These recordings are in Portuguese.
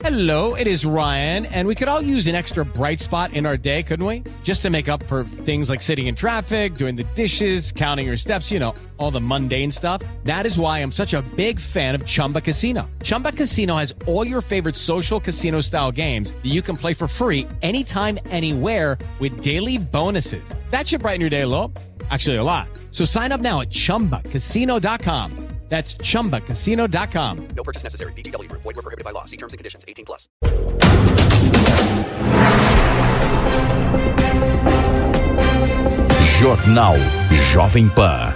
Hello, it is Ryan, and we could all use an extra bright spot in our day, couldn't we? Just to make up for things like sitting in traffic, doing the dishes, counting your steps, you know, all the mundane stuff. That is why I'm such a big fan of Chumba Casino. Chumba Casino has all your favorite social casino-style games that you can play for free anytime, anywhere with daily bonuses. That should brighten your day a little. Actually, a lot. So sign up now at ChumbaCasino.com. That's ChumbaCasino.com. No purchase necessary. VGW Group. Void where prohibited by law. See terms and conditions. 18+. Jornal Jovem Pan.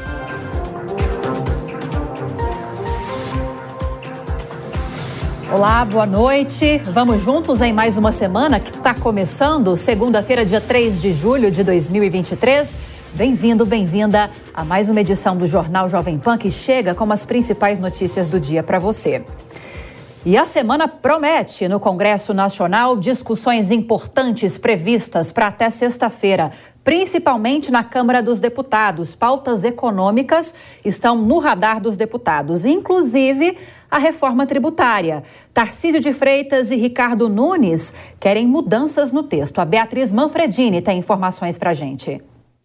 Olá, boa noite. Vamos juntos em mais uma semana que está começando, segunda-feira, dia 3 de julho de 2023. Bem-vindo, bem-vinda a mais uma edição do Jornal Jovem Pan, que chega com as principais notícias do dia para você. E a semana promete no Congresso Nacional discussões importantes previstas para até sexta-feira, principalmente na Câmara dos Deputados. Pautas econômicas estão no radar dos deputados, inclusive a reforma tributária. Tarcísio de Freitas e Ricardo Nunes querem mudanças no texto. A Beatriz Manfredini tem informações para a gente.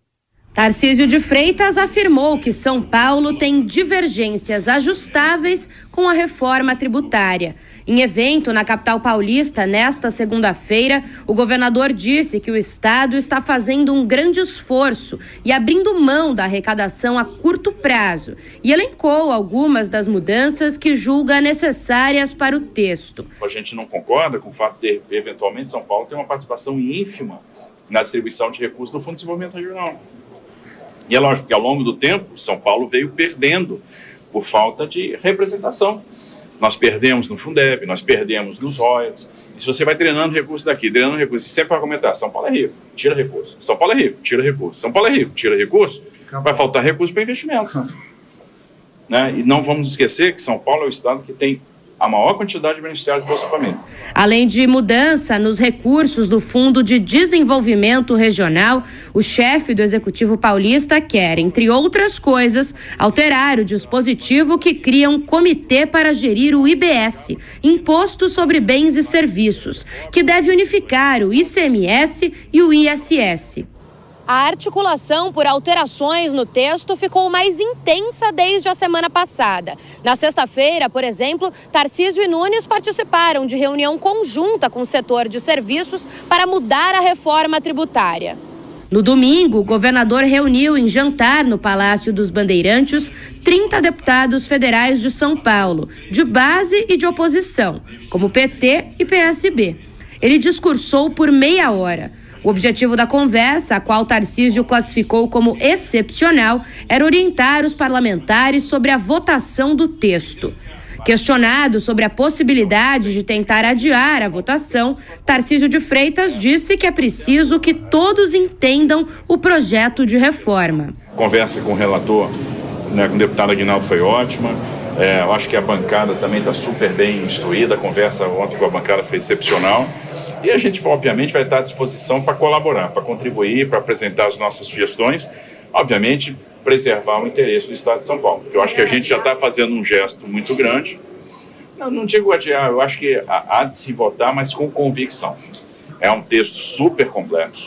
Tarcísio de Freitas afirmou que São Paulo tem divergências ajustáveis com a reforma tributária. Em evento na capital paulista, nesta segunda-feira, o governador disse que o estado está fazendo um grande esforço e abrindo mão da arrecadação a curto prazo e elencou algumas das mudanças que julga necessárias para o texto. A gente não concorda com o fato de, eventualmente, São Paulo ter uma participação ínfima na distribuição de recursos do Fundo de Desenvolvimento Regional. E é lógico que ao longo do tempo, São Paulo veio perdendo por falta de representação. Nós perdemos no Fundeb, nós perdemos nos royalties. E se você vai drenando recursos daqui, drenando recursos, e sempre vai comentar, São Paulo é rico, tira recurso. São Paulo é rico, tira recurso. São Paulo é rico, tira recurso. Vai faltar recurso para investimento. Né? E não vamos esquecer que São Paulo é o estado que tem a maior quantidade de beneficiários do Bolsa Família. Além de mudança nos recursos do Fundo de Desenvolvimento Regional, o chefe do Executivo Paulista quer, entre outras coisas, alterar o dispositivo que cria um comitê para gerir o IBS, Imposto sobre Bens e Serviços, que deve unificar o ICMS e o ISS. A articulação por alterações no texto ficou mais intensa desde a semana passada. Na sexta-feira, por exemplo, Tarcísio e Nunes participaram de reunião conjunta com o setor de serviços para mudar a reforma tributária. No domingo, o governador reuniu em jantar no Palácio dos Bandeirantes 30 deputados federais de São Paulo, de base e de oposição, como PT e PSB. Ele discursou por meia hora. O objetivo da conversa, a qual Tarcísio classificou como excepcional, era orientar os parlamentares sobre a votação do texto. Questionado sobre a possibilidade de tentar adiar a votação, Tarcísio de Freitas disse que é preciso que todos entendam o projeto de reforma. A conversa com o relator, né, com o deputado Aguinaldo, foi ótima. Eu acho que a bancada também está super bem instruída. A conversa ontem com a bancada foi excepcional. E a gente, obviamente, vai estar à disposição para colaborar, para contribuir, para apresentar as nossas sugestões, obviamente, preservar o interesse do Estado de São Paulo. Eu acho que a gente já está fazendo um gesto muito grande. Não digo adiar, eu acho que há de se votar, mas com convicção. É um texto super complexo,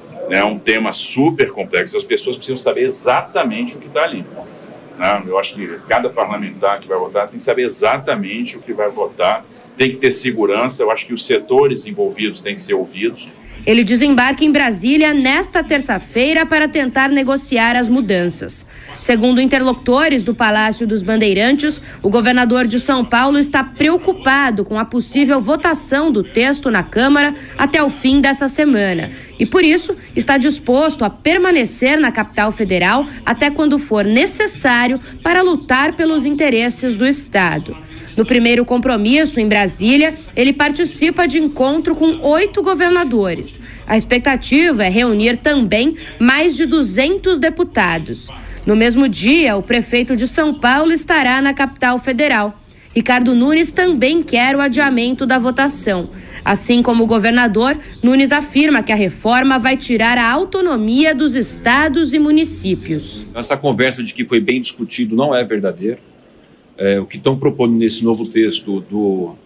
é um tema super complexo. As pessoas precisam saber exatamente o que está ali. Né? Eu acho que cada parlamentar que vai votar tem que saber exatamente o que vai votar. Tem que ter segurança, eu acho que os setores envolvidos têm que ser ouvidos. Ele desembarca em Brasília nesta terça-feira para tentar negociar as mudanças. Segundo interlocutores do Palácio dos Bandeirantes, o governador de São Paulo está preocupado com a possível votação do texto na Câmara até o fim dessa semana. E, por isso, está disposto a permanecer na capital federal até quando for necessário para lutar pelos interesses do Estado. No primeiro compromisso, em Brasília, ele participa de encontro com 8 governadores. A expectativa é reunir também mais de 200 deputados. No mesmo dia, o prefeito de São Paulo estará na capital federal. Ricardo Nunes também quer o adiamento da votação. Assim como o governador, Nunes afirma que a reforma vai tirar a autonomia dos estados e municípios. Essa conversa de que foi bem discutido não é verdadeira. O que estão propondo nesse novo texto do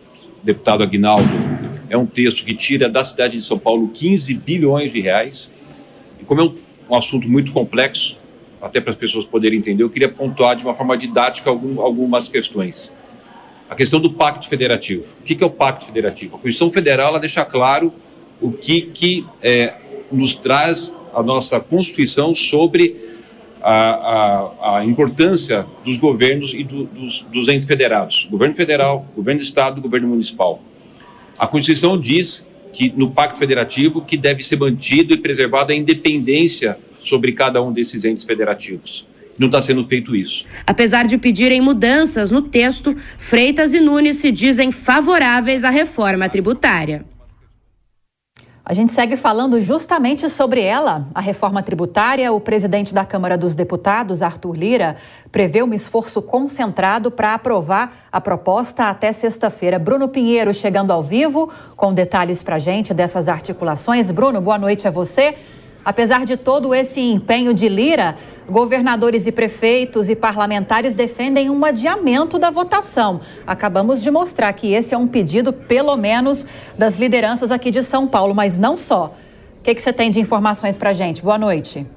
deputado Aguinaldo é um texto que tira da cidade de São Paulo 15 bilhões de reais. E como é um assunto muito complexo, até para as pessoas poderem entender, eu queria pontuar de uma forma didática algumas questões. A questão do Pacto Federativo. O que é o Pacto Federativo? A Constituição Federal ela deixa claro o que nos traz a nossa Constituição sobre a importância dos governos e dos entes federados. Governo federal, governo do estado, governo municipal. A Constituição diz que no Pacto Federativo que deve ser mantido e preservada a independência sobre cada um desses entes federativos. Não está sendo feito isso. Apesar de pedirem mudanças no texto, Freitas e Nunes se dizem favoráveis à reforma tributária. A gente segue falando justamente sobre ela, a reforma tributária. O presidente da Câmara dos Deputados, Arthur Lira, prevê um esforço concentrado para aprovar a proposta até sexta-feira. Bruno Pinheiro chegando ao vivo com detalhes para a gente dessas articulações. Bruno, boa noite a você. Apesar de todo esse empenho de Lira, governadores e prefeitos e parlamentares defendem um adiamento da votação. Acabamos de mostrar que esse é um pedido, pelo menos, das lideranças aqui de São Paulo, mas não só. O que você tem de informações para a gente? Boa noite.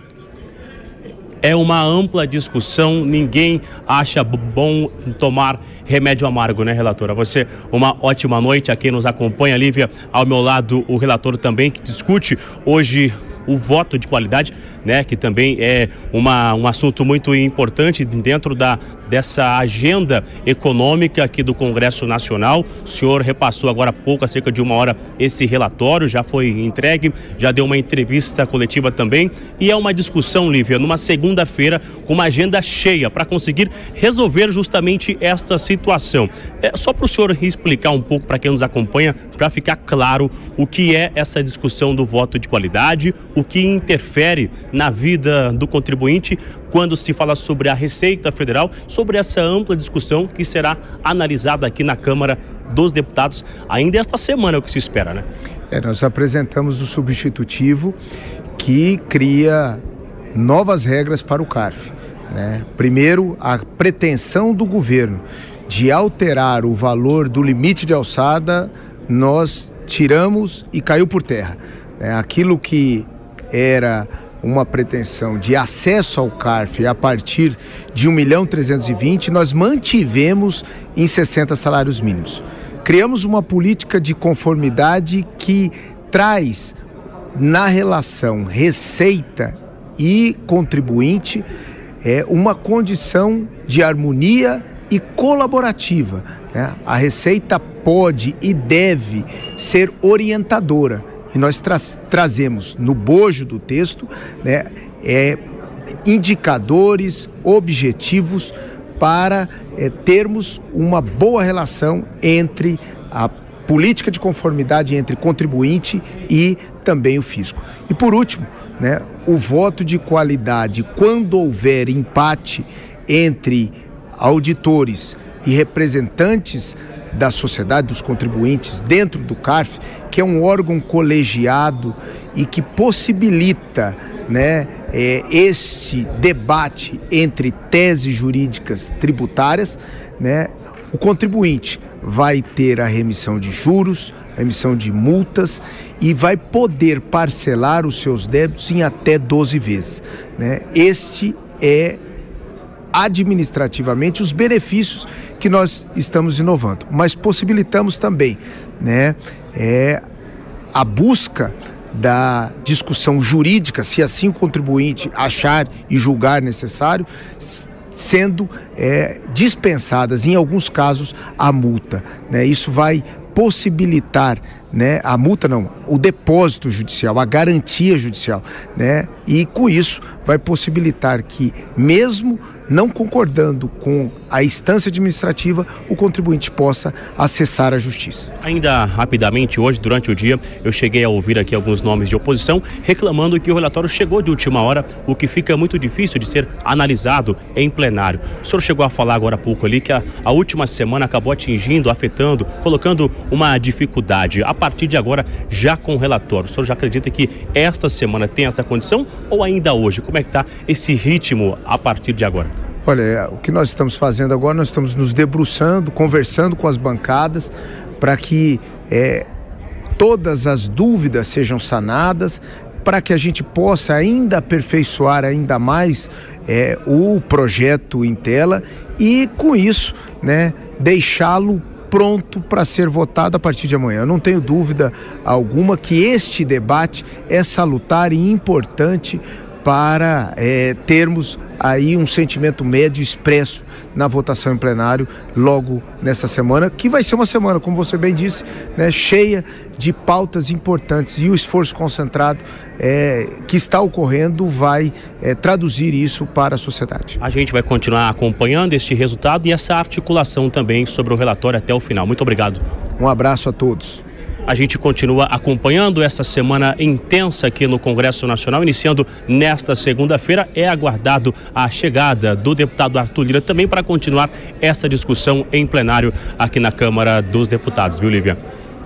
É uma ampla discussão, ninguém acha bom tomar remédio amargo, né, relatora? Você, uma ótima noite a quem nos acompanha. Lívia, ao meu lado, o relator também, que discute hoje o voto de qualidade, né, que também é um assunto muito importante dentro dessa agenda econômica aqui do Congresso Nacional. O senhor repassou agora há pouco, há cerca de uma hora, esse relatório, já foi entregue, já deu uma entrevista coletiva também, e é uma discussão, Lívia, numa segunda-feira, com uma agenda cheia para conseguir resolver justamente esta situação. Só para o senhor explicar um pouco para quem nos acompanha, para ficar claro o que é essa discussão do voto de qualidade, o que interfere na vida do contribuinte quando se fala sobre a Receita Federal, sobre essa ampla discussão que será analisada aqui na Câmara dos Deputados ainda esta semana, é o que se espera, né? Nós apresentamos o substitutivo que cria novas regras para o CARF, né? Primeiro, a pretensão do governo de alterar o valor do limite de alçada, nós tiramos e caiu por terra. Aquilo que era uma pretensão de acesso ao CARF a partir de 1.320.000, nós mantivemos em 60 salários mínimos. Criamos uma política de conformidade que traz na relação receita e contribuinte uma condição de harmonia e colaborativa, né? A Receita pode e deve ser orientadora. E nós trazemos no bojo do texto, né, indicadores, objetivos para termos uma boa relação entre a política de conformidade entre contribuinte e também o fisco. E por último, né, o voto de qualidade, quando houver empate entre auditores e representantes da sociedade, dos contribuintes dentro do CARF, que é um órgão colegiado e que possibilita, né, esse debate entre teses jurídicas tributárias, né, o contribuinte vai ter a remissão de juros, a emissão de multas e vai poder parcelar os seus débitos em até 12 vezes, né? Este é administrativamente os benefícios que nós estamos inovando, mas possibilitamos também, né, a busca da discussão jurídica, se assim o contribuinte achar e julgar necessário, sendo dispensadas, em alguns casos, a multa, né? Isso vai possibilitar, né, a multa não, o depósito judicial, a garantia judicial, né? E com isso vai possibilitar que, mesmo não concordando com a instância administrativa, o contribuinte possa acessar a justiça. Ainda rapidamente, hoje, durante o dia, eu cheguei a ouvir aqui alguns nomes de oposição reclamando que o relatório chegou de última hora, o que fica muito difícil de ser analisado em plenário. O senhor chegou a falar agora há pouco ali que a última semana acabou atingindo, afetando, colocando uma dificuldade. A partir de agora, já com o relatório, o senhor já acredita que esta semana tem essa condição ou ainda hoje? Como é que está esse ritmo a partir de agora? Olha, o que nós estamos fazendo agora, nós estamos nos debruçando, conversando com as bancadas para que todas as dúvidas sejam sanadas, para que a gente possa ainda aperfeiçoar ainda mais o projeto em tela e, com isso, né, deixá-lo pronto para ser votado a partir de amanhã. Eu não tenho dúvida alguma que este debate é salutar e importante para termos aí um sentimento médio expresso na votação em plenário logo nessa semana, que vai ser uma semana, como você bem disse, né, cheia de pautas importantes, e o esforço concentrado que está ocorrendo vai traduzir isso para a sociedade. A gente vai continuar acompanhando este resultado e essa articulação também sobre o relatório até o final. Muito obrigado. Um abraço a todos. A gente continua acompanhando essa semana intensa aqui no Congresso Nacional, iniciando nesta segunda-feira. É aguardado a chegada do deputado Arthur Lira também para continuar essa discussão em plenário aqui na Câmara dos Deputados, viu, Lívia?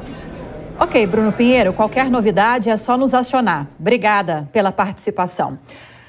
Ok, Bruno Pinheiro, qualquer novidade é só nos acionar. Obrigada pela participação.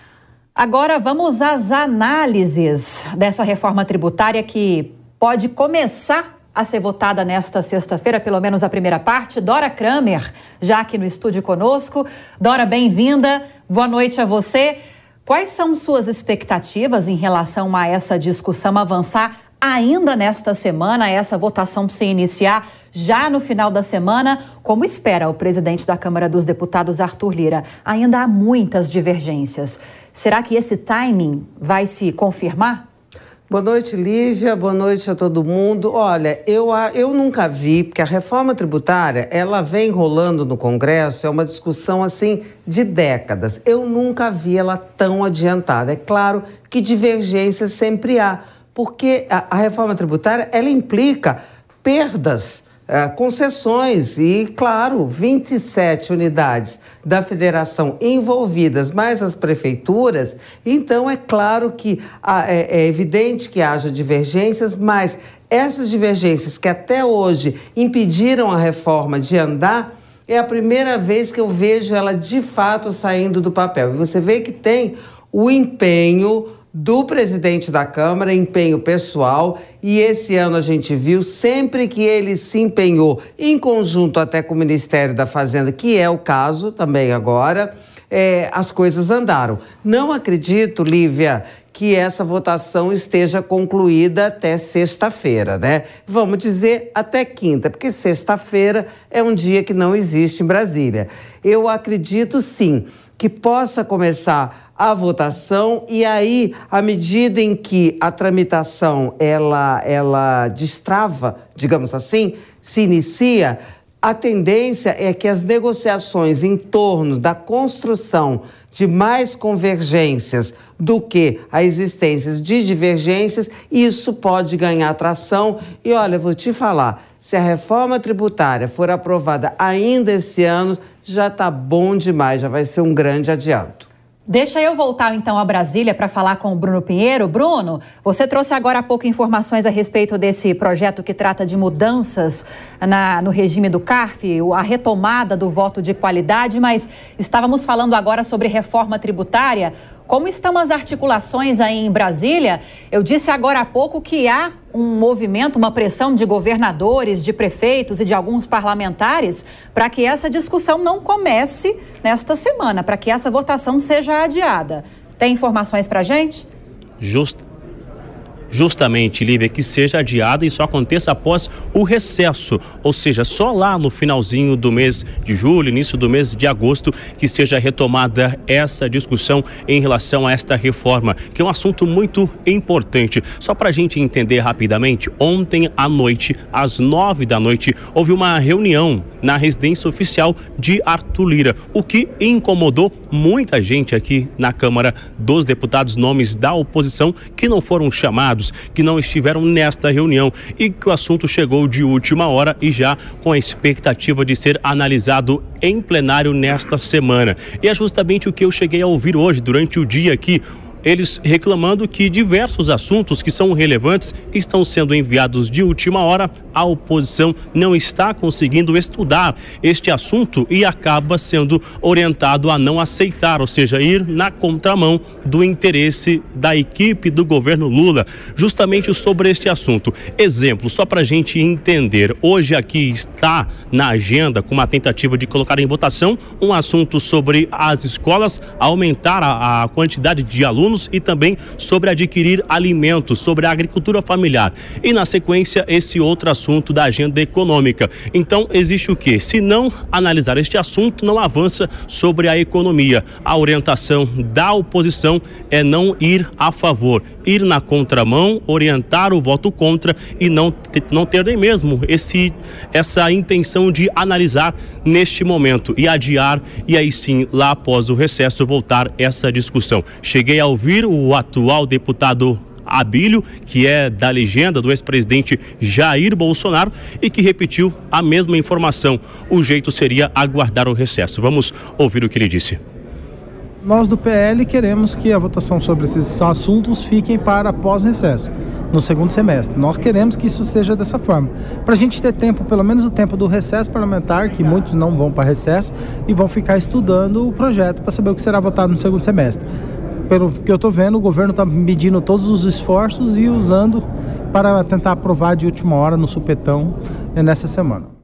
Agora vamos às análises dessa reforma tributária que pode começar a ser votada nesta sexta-feira, pelo menos a primeira parte. Dora Kramer, já aqui no estúdio conosco. Dora, bem-vinda. Boa noite a você. Quais são suas expectativas em relação a essa discussão avançar ainda nesta semana, essa votação se iniciar já no final da semana, como espera o presidente da Câmara dos Deputados, Arthur Lira? Ainda há muitas divergências. Será que esse timing vai se confirmar? Boa noite, Lívia. Boa noite a todo mundo. Olha, eu nunca vi, porque a reforma tributária, ela vem rolando no Congresso, é uma discussão, assim, de décadas. Eu nunca vi ela tão adiantada. É claro que divergências sempre há, porque a reforma tributária, ela implica perdas, concessões e, claro, 27 unidades da federação envolvidas, mais as prefeituras. Então, é claro que é evidente que haja divergências, mas essas divergências que até hoje impediram a reforma de andar, é a primeira vez que eu vejo ela de fato saindo do papel. E você vê que tem o empenho do presidente da Câmara, empenho pessoal, e esse ano a gente viu, sempre que ele se empenhou, em conjunto até com o Ministério da Fazenda, que é o caso também agora, as coisas andaram. Não acredito, Lívia, que essa votação esteja concluída até sexta-feira, né? Vamos dizer até quinta, porque sexta-feira é um dia que não existe em Brasília. Eu acredito, sim, que possa começar a votação, e aí, à medida em que a tramitação ela destrava, digamos assim, se inicia, a tendência é que as negociações em torno da construção de mais convergências do que a existência de divergências, isso pode ganhar tração. E olha, vou te falar, se a reforma tributária for aprovada ainda esse ano, já está bom demais, já vai ser um grande adianto. Deixa eu voltar então a Brasília para falar com o Bruno Pinheiro. Bruno, você trouxe agora há pouco informações a respeito desse projeto que trata de mudanças no regime do CARF, a retomada do voto de qualidade, mas estávamos falando agora sobre reforma tributária. Como estão as articulações aí em Brasília? Eu disse agora há pouco que há um movimento, uma pressão de governadores, de prefeitos e de alguns parlamentares para que essa discussão não comece nesta semana, para que essa votação seja adiada. Tem informações para a gente? Justamente, Lívia, que seja adiada e só aconteça após o recesso, ou seja, só lá no finalzinho do mês de julho, início do mês de agosto, que seja retomada essa discussão em relação a esta reforma, que é um assunto muito importante. Só para a gente entender rapidamente, ontem à noite, às 9 da noite, houve uma reunião na residência oficial de Arthur Lira, o que incomodou muita gente aqui na Câmara dos Deputados, nomes da oposição que não foram chamados, que não estiveram nesta reunião, e que o assunto chegou de última hora e já com a expectativa de ser analisado em plenário nesta semana. E é justamente o que eu cheguei a ouvir hoje durante o dia aqui. eles reclamando que diversos assuntos que são relevantes estão sendo enviados de última hora. A oposição não está conseguindo estudar este assunto e acaba sendo orientado a não aceitar, ou seja, ir na contramão do interesse da equipe do governo Lula, justamente sobre este assunto. Exemplo, só para a gente entender, hoje aqui está na agenda, com uma tentativa de colocar em votação, um assunto sobre as escolas, aumentar a quantidade de alunos e também sobre adquirir alimentos, sobre a agricultura familiar. E na sequência, esse outro assunto da agenda econômica. Então, existe o quê? Se não analisar este assunto, não avança sobre a economia. A orientação da oposição é não ir a favor, ir na contramão, orientar o voto contra e não ter nem mesmo essa intenção de analisar neste momento e adiar, e aí sim, lá após o recesso, voltar essa discussão. Cheguei a ouvir o atual deputado Abílio, que é da legenda do ex-presidente Jair Bolsonaro, e que repetiu a mesma informação. O jeito seria aguardar o recesso. Vamos ouvir o que ele disse. Nós do PL queremos que a votação sobre esses assuntos fiquem para pós-recesso, no segundo semestre. Nós queremos que isso seja dessa forma, para a gente ter tempo, pelo menos o tempo do recesso parlamentar, que muitos não vão para recesso e vão ficar estudando o projeto para saber o que será votado no segundo semestre. Pelo que eu estou vendo, o governo está medindo todos os esforços e usando para tentar aprovar de última hora no supetão nessa semana.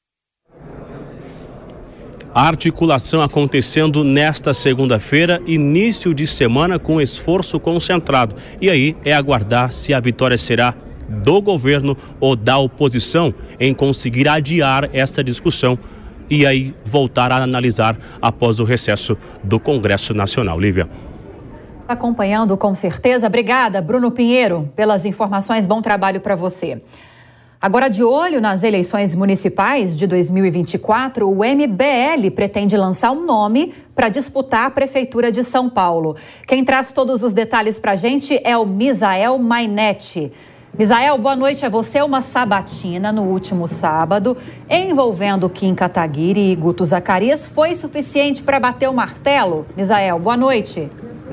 A articulação acontecendo nesta segunda-feira, início de semana com esforço concentrado. E aí é aguardar se a vitória será do governo ou da oposição em conseguir adiar essa discussão e aí voltar a analisar após o recesso do Congresso Nacional. Lívia. Acompanhando com certeza. Obrigada, Bruno Pinheiro, pelas informações. Bom trabalho para você. Agora, de olho nas eleições municipais de 2024, o MBL pretende lançar um nome para disputar a Prefeitura de São Paulo. Quem traz todos os detalhes para a gente é o Misael Mainetti. Misael, boa noite a você. Uma sabatina no último sábado, envolvendo Kim Kataguiri e Guto Zacarias, foi suficiente para bater o martelo? Misael, boa noite.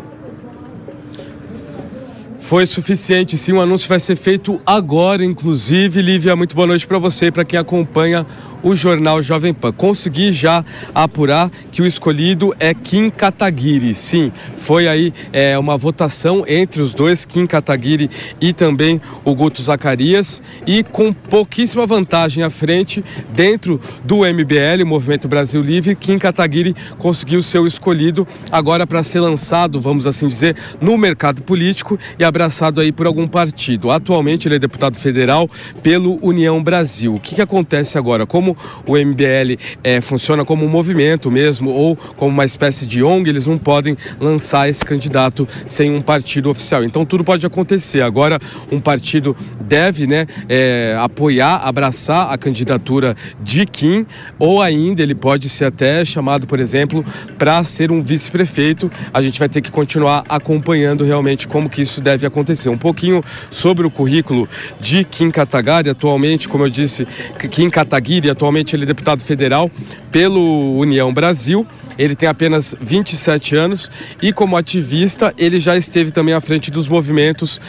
Foi suficiente, sim. O anúncio vai ser feito agora, inclusive. Lívia, muito boa noite para você e para quem acompanha o Jornal Jovem Pan. Consegui já apurar que o escolhido é Kim Kataguiri. Sim, foi aí uma votação entre os dois, Kim Kataguiri e também o Guto Zacarias, e com pouquíssima vantagem à frente dentro do MBL, Movimento Brasil Livre, Kim Kataguiri conseguiu ser o escolhido agora para ser lançado, vamos assim dizer, no mercado político e abraçado aí por algum partido. Atualmente ele é deputado federal pelo União Brasil. O que acontece agora? Como o MBL funciona como um movimento mesmo, ou como uma espécie de ONG, eles não podem lançar esse candidato sem um partido oficial. Então tudo pode acontecer. Agora um partido deve apoiar, abraçar a candidatura de Kim, ou ainda ele pode ser até chamado, por exemplo, para ser um vice-prefeito. A gente vai ter que continuar acompanhando realmente como que isso deve acontecer. Um pouquinho sobre o currículo de Kim Kataguiri. Atualmente, como eu disse, Kim Kataguiri, atualmente ele é deputado federal pelo União Brasil. Ele tem apenas 27 anos e, como ativista, ele já esteve também à frente dos movimentos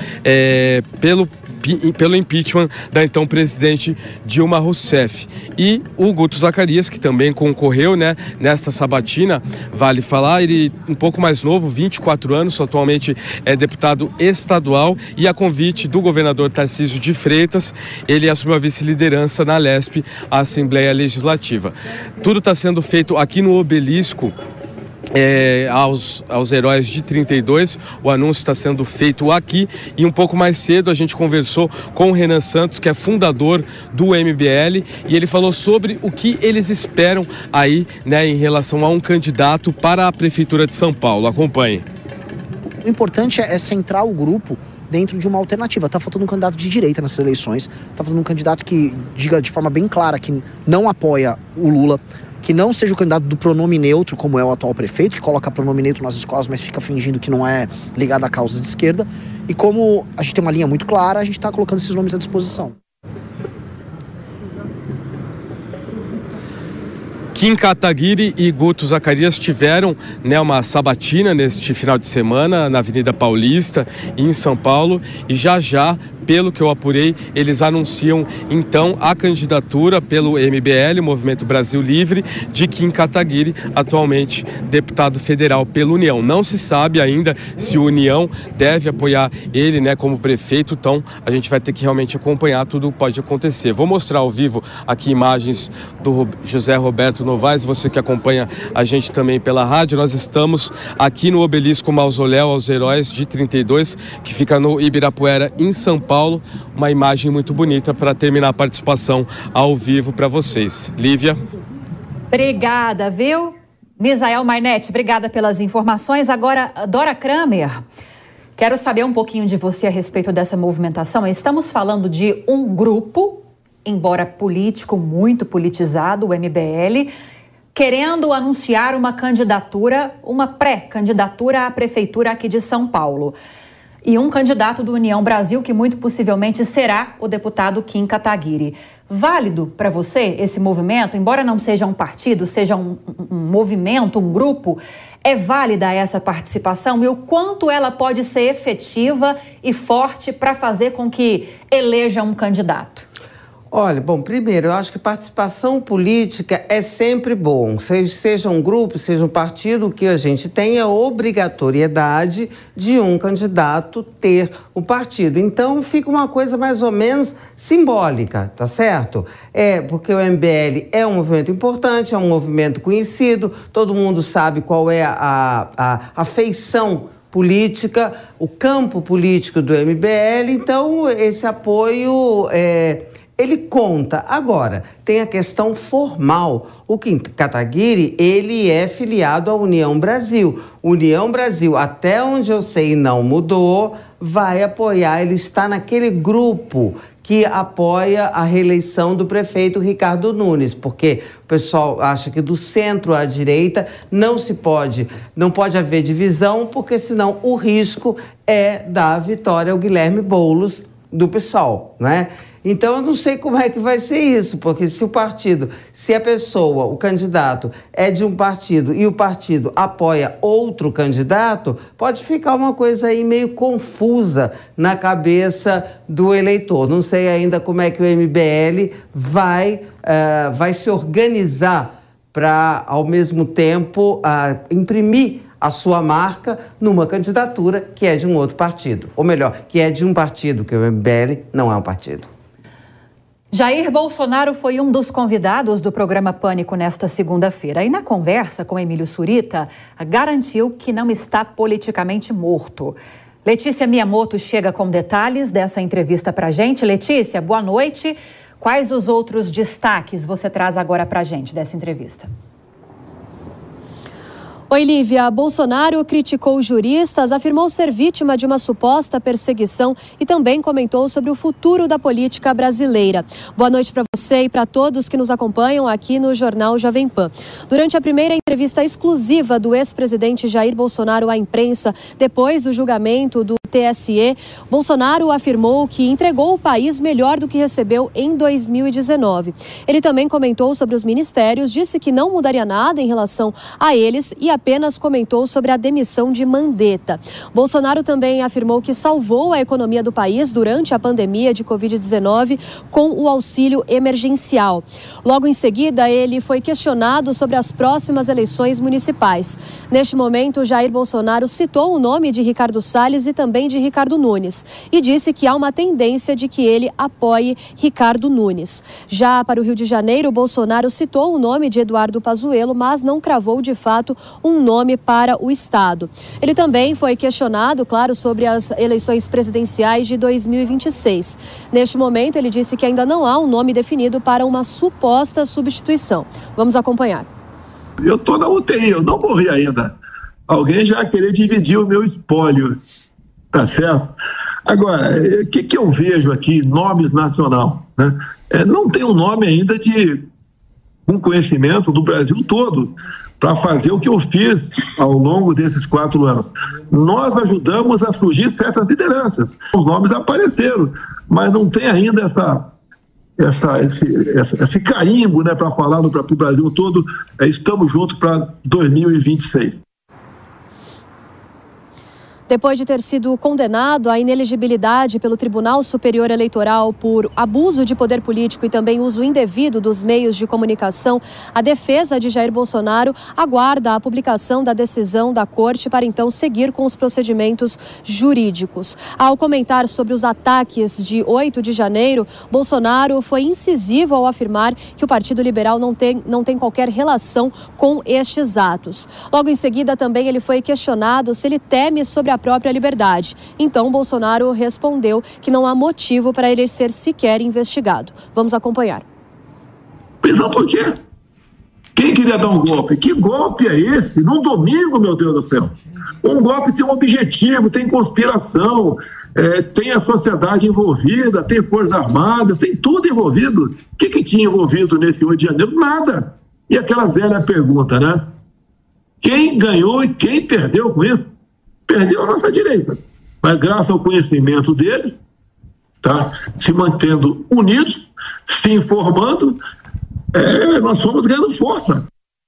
pelo impeachment da então presidente Dilma Rousseff. E o Guto Zacarias, que também concorreu nesta sabatina, vale falar, ele um pouco mais novo, 24 anos, atualmente é deputado estadual, e a convite do governador Tarcísio de Freitas, ele assumiu a vice-liderança na Lesp, a Assembleia Legislativa. Tudo está sendo feito aqui no Obelisco, aos heróis de 32, o anúncio está sendo feito aqui, e um pouco mais cedo a gente conversou com o Renan Santos, que é fundador do MBL, e ele falou sobre o que eles esperam aí, em relação a um candidato para a Prefeitura de São Paulo. Acompanhe. O importante é centrar o grupo dentro de uma alternativa. Está faltando um candidato de direita nessas eleições, está faltando um candidato que diga de forma bem clara que não apoia o Lula, que não seja o candidato do pronome neutro, como é o atual prefeito, que coloca pronome neutro nas escolas, mas fica fingindo que não é ligado à causa de esquerda. E como a gente tem uma linha muito clara, a gente está colocando esses nomes à disposição. Kim Kataguiri e Guto Zacarias tiveram, né, uma sabatina neste final de semana na Avenida Paulista, em São Paulo, e já, pelo que eu apurei, eles anunciam então a candidatura pelo MBL, Movimento Brasil Livre, de Kim Kataguiri, atualmente deputado federal pela União. Não se sabe ainda se a União deve apoiar ele, né, como prefeito, então a gente vai ter que realmente acompanhar, tudo pode acontecer. Vou mostrar ao vivo aqui imagens do José Roberto Novaes, você que acompanha a gente também pela rádio. Nós estamos aqui no Obelisco Mausoléu aos Heróis de 32, que fica no Ibirapuera, em São Paulo. Uma imagem muito bonita para terminar a participação ao vivo para vocês. Lívia. Obrigada, viu? Misael Mainetti, obrigada pelas informações. Agora, Dora Kramer, quero saber um pouquinho de você a respeito dessa movimentação. Estamos falando de um grupo, embora político, muito politizado, o MBL, querendo anunciar uma candidatura, uma pré-candidatura à prefeitura aqui de São Paulo. E um candidato do União Brasil, que muito possivelmente será o deputado Kim Kataguiri. Válido para você esse movimento? Embora não seja um partido, seja um movimento, um grupo, é válida essa participação? E o quanto ela pode ser efetiva e forte para fazer com que eleja um candidato? Olha, bom, primeiro, eu acho que participação política é sempre bom. Seja um grupo, seja um partido, o que a gente tem é a obrigatoriedade de um candidato ter o partido. Então, fica uma coisa mais ou menos simbólica, tá certo? Porque o MBL é um movimento importante, é um movimento conhecido, todo mundo sabe qual é a feição política, o campo político do MBL, então esse apoio ele conta. Agora, tem a questão formal. O Kim Kataguiri, ele é filiado à União Brasil. União Brasil, até onde eu sei, não mudou, vai apoiar, ele está naquele grupo que apoia a reeleição do prefeito Ricardo Nunes, porque o pessoal acha que do centro à direita não pode haver divisão, porque senão o risco é dar a vitória ao Guilherme Boulos do PSOL, né? Então, eu não sei como é que vai ser isso, porque se a pessoa, o candidato, é de um partido e o partido apoia outro candidato, pode ficar uma coisa aí meio confusa na cabeça do eleitor. Não sei ainda como é que o MBL vai se organizar para, ao mesmo tempo, imprimir a sua marca numa candidatura que é de um outro partido. Ou melhor, que é de um partido, que o MBL não é um partido. Jair Bolsonaro foi um dos convidados do programa Pânico nesta segunda-feira. E na conversa com Emílio Surita, garantiu que não está politicamente morto. Letícia Miyamoto chega com detalhes dessa entrevista para a gente. Letícia, boa noite. Quais os outros destaques você traz agora para a gente dessa entrevista? Oi, Lívia. Bolsonaro criticou juristas, afirmou ser vítima de uma suposta perseguição e também comentou sobre o futuro da política brasileira. Boa noite para você e para todos que nos acompanham aqui no Jornal Jovem Pan. Durante a primeira entrevista exclusiva do ex-presidente Jair Bolsonaro à imprensa, depois do julgamento do TSE, Bolsonaro afirmou que entregou o país melhor do que recebeu em 2019. Ele também comentou sobre os ministérios, disse que não mudaria nada em relação a eles e apenas comentou sobre a demissão de Mandetta. Bolsonaro também afirmou que salvou a economia do país durante a pandemia de Covid-19 com o auxílio emergencial. Logo em seguida, ele foi questionado sobre as próximas eleições municipais. Neste momento, Jair Bolsonaro citou o nome de Ricardo Salles e também de Ricardo Nunes e disse que há uma tendência de que ele apoie Ricardo Nunes. Já para o Rio de Janeiro, Bolsonaro citou o nome de Eduardo Pazuello, mas não cravou de fato um nome para o estado. Ele também foi questionado, claro, sobre as eleições presidenciais de 2026. Neste momento, ele disse que ainda não há um nome definido para uma suposta substituição. Vamos acompanhar. Eu estou na UTI, eu não morri ainda. Alguém já vai querer dividir o meu espólio, tá certo? Agora, o que eu vejo aqui, nomes nacional, né? Não tem um nome ainda com conhecimento do Brasil todo para fazer o que eu fiz ao longo desses 4 anos. Nós ajudamos a surgir certas lideranças. Os nomes apareceram, mas não tem ainda esse carimbo, né, para falar para o Brasil todo, estamos juntos para 2026. Depois de ter sido condenado à inelegibilidade pelo Tribunal Superior Eleitoral por abuso de poder político e também uso indevido dos meios de comunicação, a defesa de Jair Bolsonaro aguarda a publicação da decisão da Corte para então seguir com os procedimentos jurídicos. Ao comentar sobre os ataques de 8 de janeiro, Bolsonaro foi incisivo ao afirmar que o Partido Liberal não tem qualquer relação com estes atos. Logo em seguida, também ele foi questionado se ele teme sobre a própria liberdade. Então, Bolsonaro respondeu que não há motivo para ele ser sequer investigado. Vamos acompanhar. Prisão por quê? Quem queria dar um golpe? Que golpe é esse? Num domingo, meu Deus do céu. Um golpe tem um objetivo, tem conspiração, tem a sociedade envolvida, tem Forças Armadas, tem tudo envolvido. O que tinha envolvido nesse 8 de janeiro? Nada. E aquela velha pergunta, né? Quem ganhou e quem perdeu com isso? Perdeu a nossa direita. Mas graças ao conhecimento deles, tá, se mantendo unidos, se informando, nós fomos ganhando força.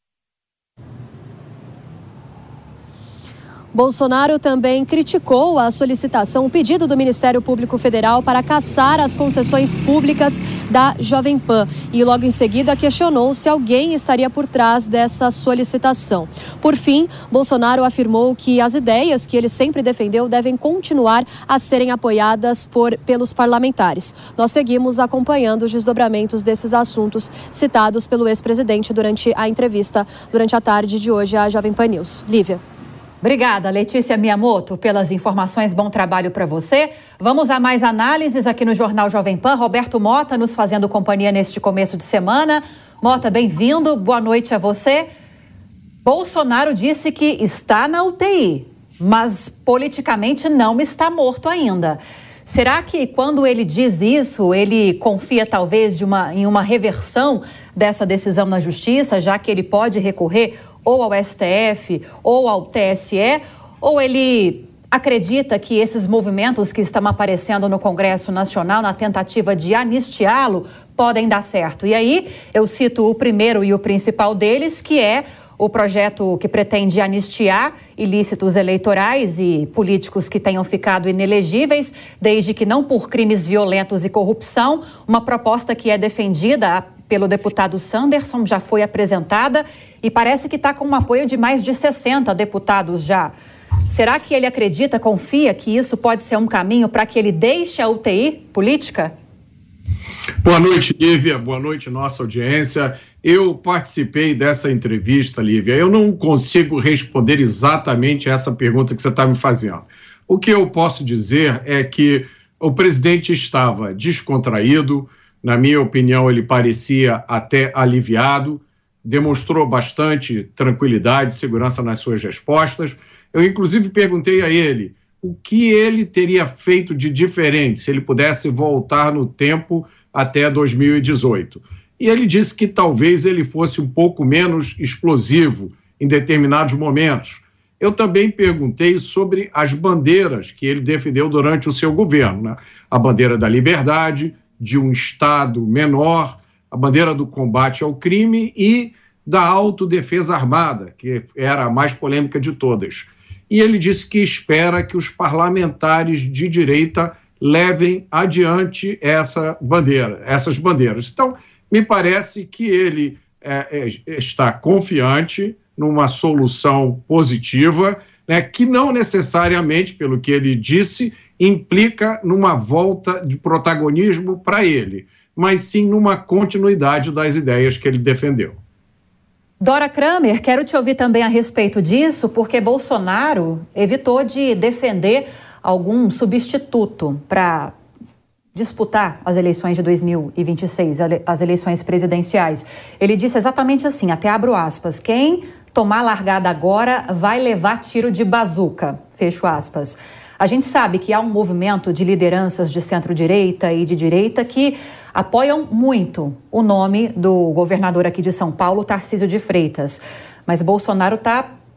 Bolsonaro também criticou a solicitação, o pedido do Ministério Público Federal para cassar as concessões públicas da Jovem Pan. E logo em seguida questionou se alguém estaria por trás dessa solicitação. Por fim, Bolsonaro afirmou que as ideias que ele sempre defendeu devem continuar a serem apoiadas pelos parlamentares. Nós seguimos acompanhando os desdobramentos desses assuntos citados pelo ex-presidente durante a entrevista durante a tarde de hoje à Jovem Pan News. Lívia. Obrigada, Letícia Miyamoto, pelas informações. Bom trabalho para você. Vamos a mais análises aqui no Jornal Jovem Pan. Roberto Mota nos fazendo companhia neste começo de semana. Mota, bem-vindo. Boa noite a você. Bolsonaro disse que está na UTI, mas politicamente não está morto ainda. Será que quando ele diz isso, ele confia talvez em uma reversão dessa decisão na Justiça, já que ele pode recorrer ou ao STF ou ao TSE, ou ele acredita que esses movimentos que estão aparecendo no Congresso Nacional na tentativa de anistiá-lo podem dar certo? E aí eu cito o primeiro e o principal deles, que é o projeto que pretende anistiar ilícitos eleitorais e políticos que tenham ficado inelegíveis, desde que não por crimes violentos e corrupção, uma proposta que é defendida pelo deputado Sanderson, já foi apresentada e parece que está com um apoio de mais de 60 deputados já. Será que ele acredita, confia que isso pode ser um caminho para que ele deixe a UTI política? Boa noite, Lívia. Boa noite, nossa audiência. Eu participei dessa entrevista, Lívia. Eu não consigo responder exatamente essa pergunta que você está me fazendo. O que eu posso dizer é que o presidente estava descontraído. Na minha opinião, ele parecia até aliviado, demonstrou bastante tranquilidade, segurança nas suas respostas. Eu, inclusive, perguntei a ele o que ele teria feito de diferente se ele pudesse voltar no tempo até 2018. E ele disse que talvez ele fosse um pouco menos explosivo em determinados momentos. Eu também perguntei sobre as bandeiras que ele defendeu durante o seu governo, né? A bandeira da liberdade, de um Estado menor, a bandeira do combate ao crime e da autodefesa armada, que era a mais polêmica de todas. E ele disse que espera que os parlamentares de direita levem adiante essas bandeiras. Então, me parece que ele está confiante numa solução positiva, né, que não necessariamente, pelo que ele disse, implica numa volta de protagonismo para ele, mas sim numa continuidade das ideias que ele defendeu. Dora Kramer, quero te ouvir também a respeito disso, porque Bolsonaro evitou de defender algum substituto para disputar as eleições de 2026, as eleições presidenciais. Ele disse exatamente assim, até abro aspas, quem tomar largada agora vai levar tiro de bazuca, fecho aspas. A gente sabe que há um movimento de lideranças de centro-direita e de direita que apoiam muito o nome do governador aqui de São Paulo, Tarcísio de Freitas. Mas Bolsonaro está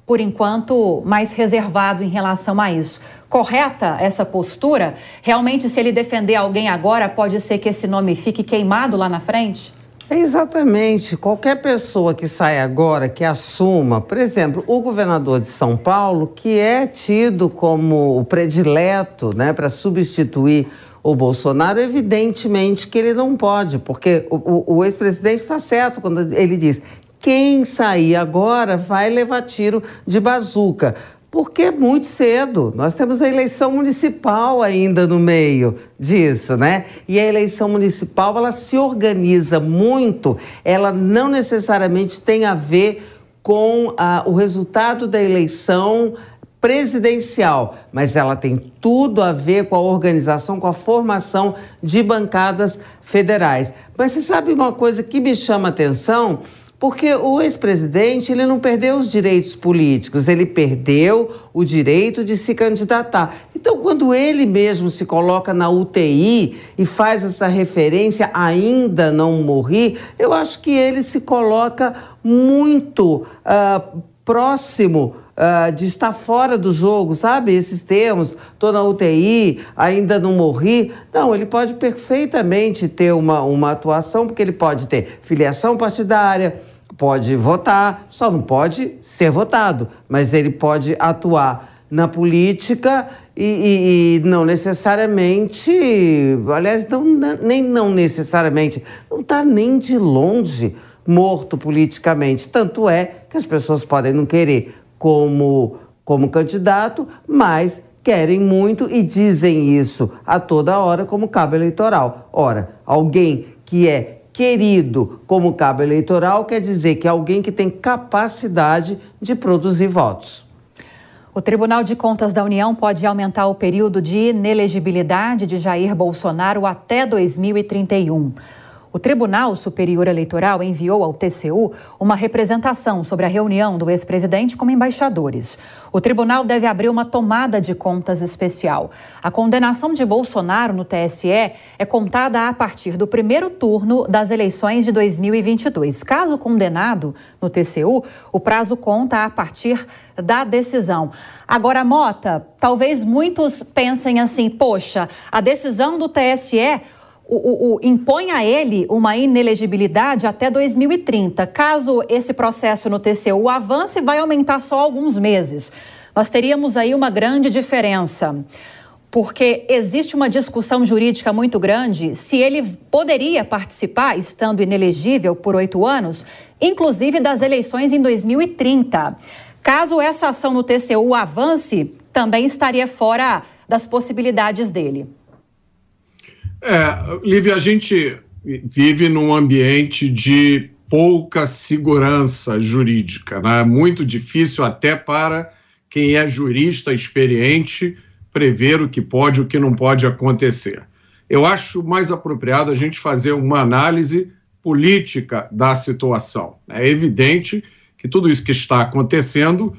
por enquanto, mais reservado em relação a isso. Correta essa postura? Realmente, se ele defender alguém agora, pode ser que esse nome fique queimado lá na frente? Exatamente. Qualquer pessoa que sai agora, que assuma, por exemplo, o governador de São Paulo, que é tido como o predileto, né, para substituir o Bolsonaro, evidentemente que ele não pode, porque o ex-presidente está certo quando ele diz: quem sair agora vai levar tiro de bazuca. Porque é muito cedo. Nós temos a eleição municipal ainda no meio disso, né? E a eleição municipal, ela se organiza muito, ela não necessariamente tem a ver com o resultado da eleição presidencial, mas ela tem tudo a ver com a organização, com a formação de bancadas federais. Mas você sabe uma coisa que me chama a atenção? Porque o ex-presidente, ele não perdeu os direitos políticos, ele perdeu o direito de se candidatar. Então, quando ele mesmo se coloca na UTI e faz essa referência, ainda não morri, eu acho que ele se coloca muito próximo de estar fora do jogo, sabe? Esses termos, estou na UTI, ainda não morri. Não, ele pode perfeitamente ter uma atuação, porque ele pode ter filiação partidária, pode votar, só não pode ser votado, mas ele pode atuar na política e não necessariamente, aliás, não necessariamente, não está nem de longe morto politicamente. Tanto é que as pessoas podem não querer como candidato, mas querem muito e dizem isso a toda hora como cabo eleitoral. Ora, alguém que é querido como cabo eleitoral quer dizer que é alguém que tem capacidade de produzir votos. O Tribunal de Contas da União pode aumentar o período de inelegibilidade de Jair Bolsonaro até 2031. O Tribunal Superior Eleitoral enviou ao TCU uma representação sobre a reunião do ex-presidente com embaixadores. O tribunal deve abrir uma tomada de contas especial. A condenação de Bolsonaro no TSE é contada a partir do primeiro turno das eleições de 2022. Caso condenado no TCU, o prazo conta a partir da decisão. Agora, Mota, talvez muitos pensem assim: poxa, a decisão do TSE impõe a ele uma inelegibilidade até 2030. Caso esse processo no TCU avance, vai aumentar só alguns meses. Nós teríamos aí uma grande diferença, porque existe uma discussão jurídica muito grande se ele poderia participar, estando inelegível por 8 anos, inclusive das eleições em 2030. Caso essa ação no TCU avance, também estaria fora das possibilidades dele. Lívia, a gente vive num ambiente de pouca segurança jurídica, né? É muito difícil até para quem é jurista experiente prever o que pode e o que não pode acontecer. Eu acho mais apropriado a gente fazer uma análise política da situação. É evidente que tudo isso que está acontecendo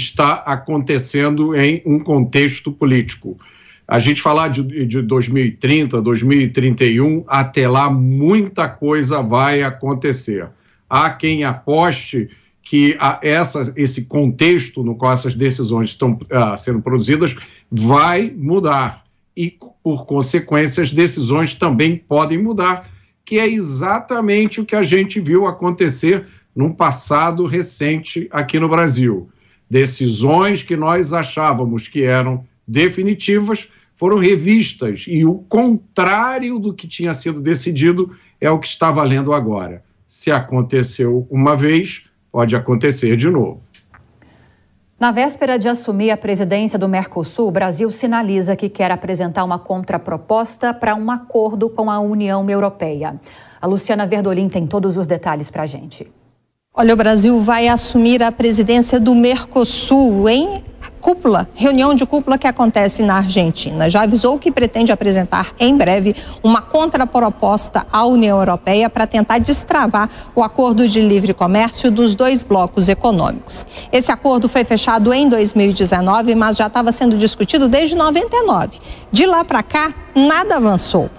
em um contexto político. A gente falar de 2030, 2031, até lá muita coisa vai acontecer. Há quem aposte que esse contexto no qual essas decisões estão sendo produzidas vai mudar e, por consequência, as decisões também podem mudar, que é exatamente o que a gente viu acontecer num passado recente aqui no Brasil. Decisões que nós achávamos que eram definitivas foram revistas e o contrário do que tinha sido decidido é o que está valendo agora. Se aconteceu uma vez, pode acontecer de novo. Na véspera de assumir a presidência do Mercosul, o Brasil sinaliza que quer apresentar uma contraproposta para um acordo com a União Europeia. A Luciana Verdolim tem todos os detalhes para a gente. Olha, o Brasil vai assumir a presidência do Mercosul em reunião de cúpula que acontece na Argentina. Já avisou que pretende apresentar em breve uma contraproposta à União Europeia para tentar destravar o acordo de livre comércio dos dois blocos econômicos. Esse acordo foi fechado em 2019, mas já estava sendo discutido desde 99. De lá para cá, nada avançou.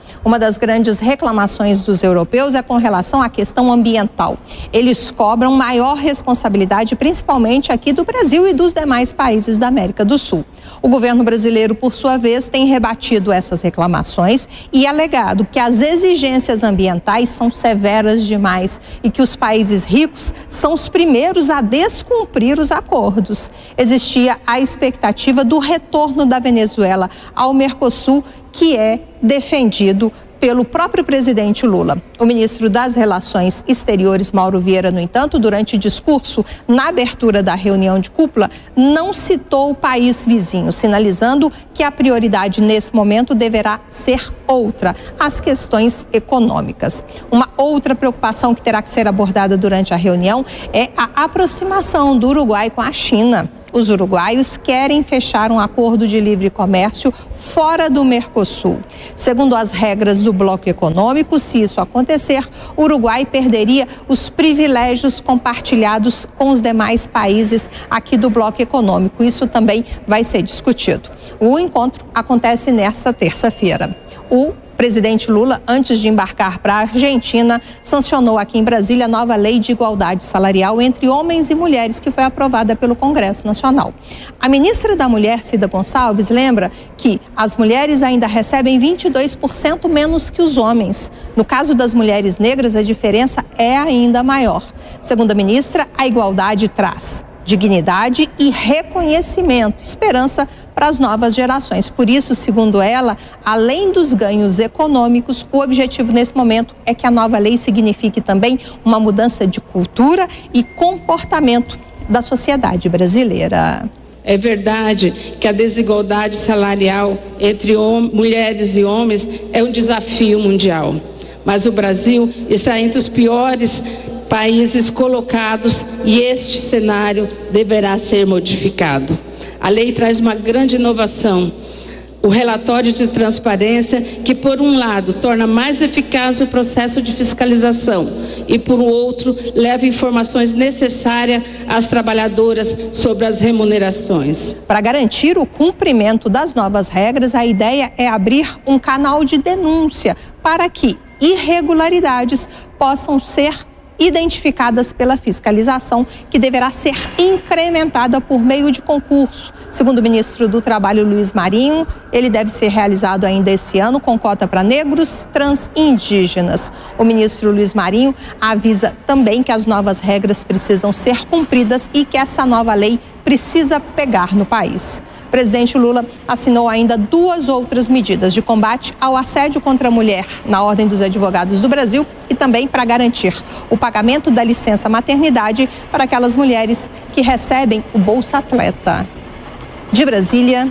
Uma das grandes reclamações dos europeus é com relação à questão ambiental. Eles cobram maior responsabilidade, principalmente aqui do Brasil e dos demais países da América do Sul. O governo brasileiro, por sua vez, tem rebatido essas reclamações e alegado que as exigências ambientais são severas demais e que os países ricos são os primeiros a descumprir os acordos. Existia a expectativa do retorno da Venezuela ao Mercosul, que é defendido pelo próprio presidente Lula. O ministro das Relações Exteriores, Mauro Vieira, no entanto, durante discurso na abertura da reunião de cúpula, não citou o país vizinho, sinalizando que a prioridade nesse momento deverá ser outra, as questões econômicas. Uma outra preocupação que terá que ser abordada durante a reunião é a aproximação do Uruguai com a China. Os uruguaios querem fechar um acordo de livre comércio fora do Mercosul. Segundo as regras do bloco econômico, se isso acontecer, o Uruguai perderia os privilégios compartilhados com os demais países aqui do bloco econômico. Isso também vai ser discutido. O encontro acontece nesta terça-feira. O presidente Lula, antes de embarcar para a Argentina, sancionou aqui em Brasília a nova lei de igualdade salarial entre homens e mulheres, que foi aprovada pelo Congresso Nacional. A ministra da Mulher, Cida Gonçalves, lembra que as mulheres ainda recebem 22% menos que os homens. No caso das mulheres negras, a diferença é ainda maior. Segundo a ministra, a igualdade traz dignidade e reconhecimento, esperança para as novas gerações. Por isso, segundo ela, além dos ganhos econômicos, o objetivo nesse momento é que a nova lei signifique também uma mudança de cultura e comportamento da sociedade brasileira. É verdade que a desigualdade salarial entre mulheres e homens é um desafio mundial, mas o Brasil está entre os piores países colocados e este cenário deverá ser modificado. A lei traz uma grande inovação, o relatório de transparência, que por um lado torna mais eficaz o processo de fiscalização e por outro leva informações necessárias às trabalhadoras sobre as remunerações. Para garantir o cumprimento das novas regras, a ideia é abrir um canal de denúncia para que irregularidades possam ser identificadas pela fiscalização, que deverá ser incrementada por meio de concurso. Segundo o ministro do Trabalho, Luiz Marinho, ele deve ser realizado ainda esse ano com cota para negros, trans e indígenas. O ministro Luiz Marinho avisa também que as novas regras precisam ser cumpridas e que essa nova lei precisa pegar no país. O presidente Lula assinou ainda 2 outras medidas de combate ao assédio contra a mulher na Ordem dos Advogados do Brasil e também para garantir o pagamento da licença maternidade para aquelas mulheres que recebem o Bolsa Atleta. De Brasília,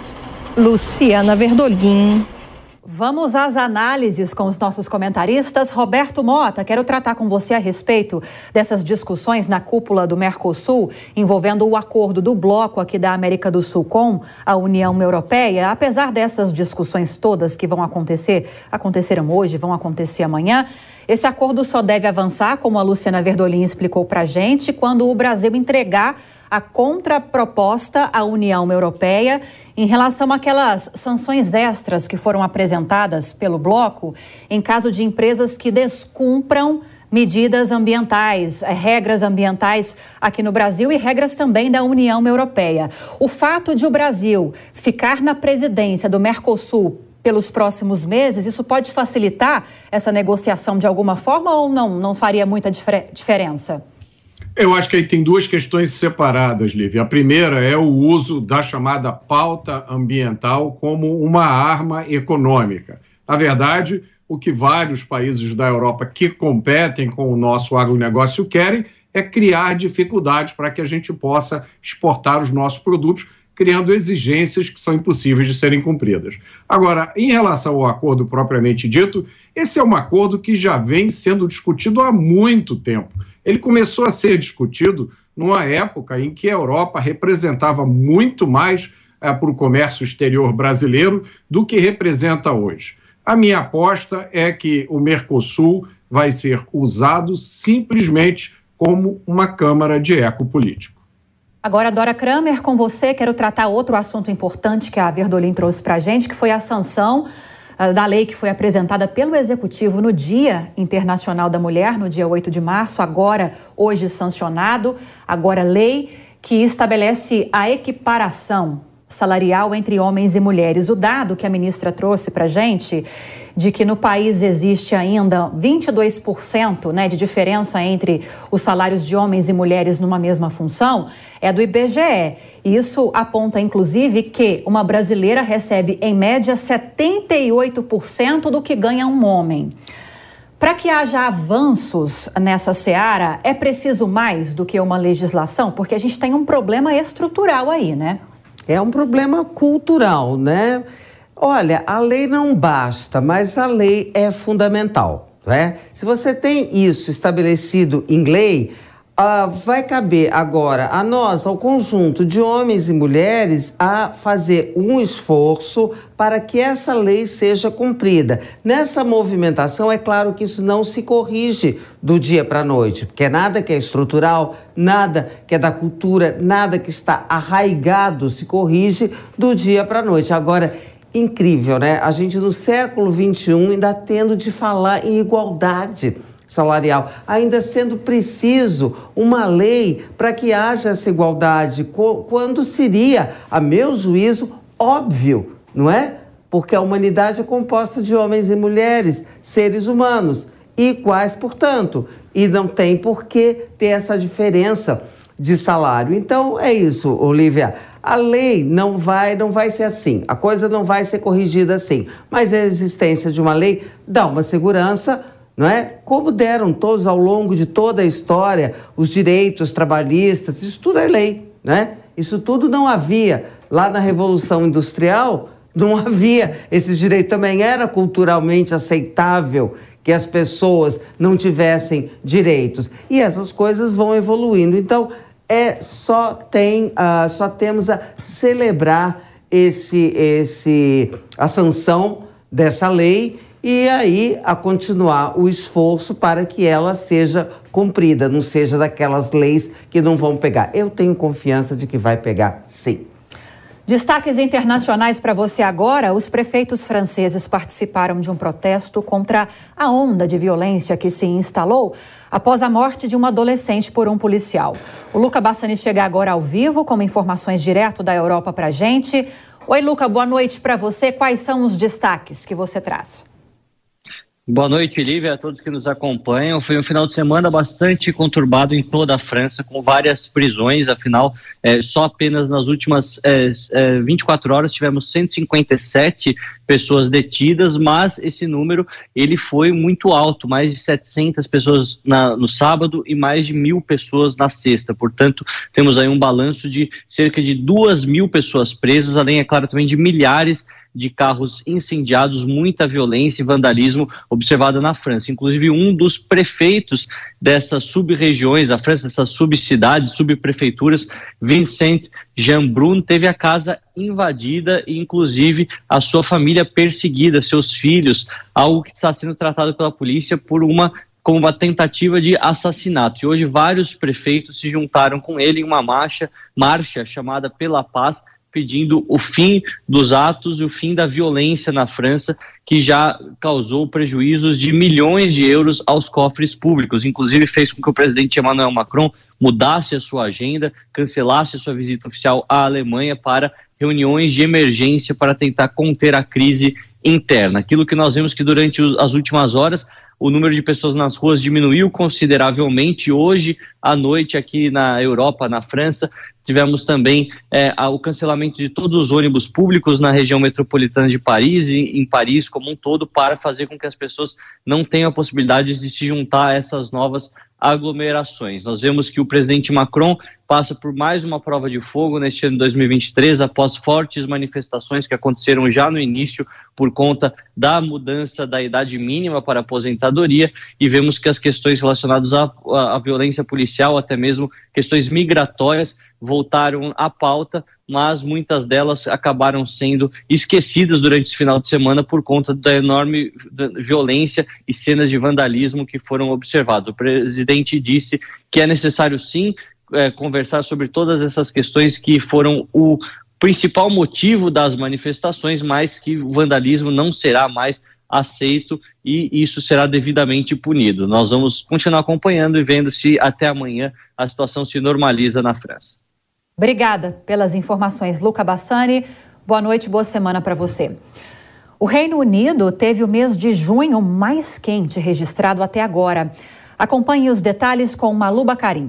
Luciana Verdolim. Vamos às análises com os nossos comentaristas. Roberto Mota, quero tratar com você a respeito dessas discussões na cúpula do Mercosul, envolvendo o acordo do bloco aqui da América do Sul com a União Europeia. Apesar dessas discussões todas que aconteceram hoje, vão acontecer amanhã, esse acordo só deve avançar, como a Luciana Verdolim explicou para a gente, quando o Brasil entregar a contraproposta à União Europeia em relação àquelas sanções extras que foram apresentadas pelo bloco em caso de empresas que descumpram medidas ambientais, regras ambientais aqui no Brasil e regras também da União Europeia. O fato de o Brasil ficar na presidência do Mercosul pelos próximos meses, isso pode facilitar essa negociação de alguma forma ou não faria muita diferença? Eu acho que aí tem 2 questões separadas, Lívia. A primeira é o uso da chamada pauta ambiental como uma arma econômica. Na verdade, o que vários países da Europa que competem com o nosso agronegócio querem é criar dificuldades para que a gente possa exportar os nossos produtos, criando exigências que são impossíveis de serem cumpridas. Agora, em relação ao acordo propriamente dito, esse é um acordo que já vem sendo discutido há muito tempo. Ele começou a ser discutido numa época em que a Europa representava muito mais para o comércio exterior brasileiro do que representa hoje. A minha aposta é que o Mercosul vai ser usado simplesmente como uma câmara de eco político. Agora, Dora Kramer, com você, quero tratar outro assunto importante que a Verdolim trouxe para a gente, que foi a sanção da lei que foi apresentada pelo Executivo no Dia Internacional da Mulher, no dia 8 de março, agora, hoje sancionado, agora lei que estabelece a equiparação salarial entre homens e mulheres. O dado que a ministra trouxe para a gente, de que no país existe ainda 22%, né, de diferença entre os salários de homens e mulheres numa mesma função, é do IBGE. Isso aponta, inclusive, que uma brasileira recebe, em média, 78% do que ganha um homem. Para que haja avanços nessa seara, é preciso mais do que uma legislação? Porque a gente tem um problema estrutural aí, né? É um problema cultural, né? Olha, a lei não basta, mas a lei é fundamental, né? Se você tem isso estabelecido em lei, vai caber agora a nós, ao conjunto de homens e mulheres, a fazer um esforço para que essa lei seja cumprida. Nessa movimentação, é claro que isso não se corrige do dia para a noite, porque nada que é estrutural, nada que é da cultura, nada que está arraigado se corrige do dia para a noite. Agora, incrível, né? A gente no século XXI ainda tendo de falar em igualdade salarial, ainda sendo preciso uma lei para que haja essa igualdade, quando seria, a meu juízo, óbvio, não é? Porque a humanidade é composta de homens e mulheres, seres humanos, iguais, portanto, e não tem por que ter essa diferença de salário. Então, é isso, Olívia. A lei não vai ser assim, a coisa não vai ser corrigida assim, mas a existência de uma lei dá uma segurança, não é? Como deram todos ao longo de toda a história, os direitos trabalhistas, isso tudo é lei, né? Isso tudo não havia. Lá na Revolução Industrial, não havia. Esse direito também era culturalmente aceitável que as pessoas não tivessem direitos. E essas coisas vão evoluindo. Então, só temos a celebrar a sanção dessa lei, e aí a continuar o esforço para que ela seja cumprida, não seja daquelas leis que não vão pegar. Eu tenho confiança de que vai pegar, sim. Destaques internacionais para você agora. Os prefeitos franceses participaram de um protesto contra a onda de violência que se instalou após a morte de uma adolescente por um policial. O Luca Bassani chega agora ao vivo com informações direto da Europa para a gente. Oi, Luca, boa noite para você. Quais são os destaques que você traz? Boa noite, Lívia, a todos que nos acompanham. Foi um final de semana bastante conturbado em toda a França, com várias prisões. Afinal, só apenas nas últimas 24 horas tivemos 157 pessoas detidas, mas esse número ele foi muito alto, mais de 700 pessoas no sábado e mais de 1.000 pessoas na sexta. Portanto, temos aí um balanço de cerca de 2.000 pessoas presas, além, é claro, também de milhares de carros incendiados, muita violência e vandalismo observada na França. Inclusive, um dos prefeitos dessas sub-regiões da França, dessas subcidades, subprefeituras, Vincent Jeanbrun, teve a casa invadida e, inclusive, a sua família perseguida, seus filhos, algo que está sendo tratado pela polícia como uma tentativa de assassinato. E hoje vários prefeitos se juntaram com ele em uma marcha chamada Pela Paz, pedindo o fim dos atos e o fim da violência na França, que já causou prejuízos de milhões de euros aos cofres públicos. Inclusive fez com que o presidente Emmanuel Macron mudasse a sua agenda, cancelasse a sua visita oficial à Alemanha para reuniões de emergência para tentar conter a crise interna. Aquilo que nós vemos que durante as últimas horas o número de pessoas nas ruas diminuiu consideravelmente. Hoje à noite aqui na Europa, na França, tivemos também o cancelamento de todos os ônibus públicos na região metropolitana de Paris e em Paris como um todo, para fazer com que as pessoas não tenham a possibilidade de se juntar a essas novas aglomerações. Nós vemos que o presidente Macron passa por mais uma prova de fogo neste ano de 2023, após fortes manifestações que aconteceram já no início por conta da mudança da idade mínima para aposentadoria, e vemos que as questões relacionadas à violência policial, até mesmo questões migratórias, voltaram à pauta, mas muitas delas acabaram sendo esquecidas durante esse final de semana por conta da enorme violência e cenas de vandalismo que foram observados. O presidente disse que é necessário sim conversar sobre todas essas questões que foram o principal motivo das manifestações, mas que o vandalismo não será mais aceito e isso será devidamente punido. Nós vamos continuar acompanhando e vendo se até amanhã a situação se normaliza na França. Obrigada pelas informações, Luca Bassani. Boa noite, boa semana para você. O Reino Unido teve o mês de junho mais quente registrado até agora. Acompanhe os detalhes com Malu Bacarim.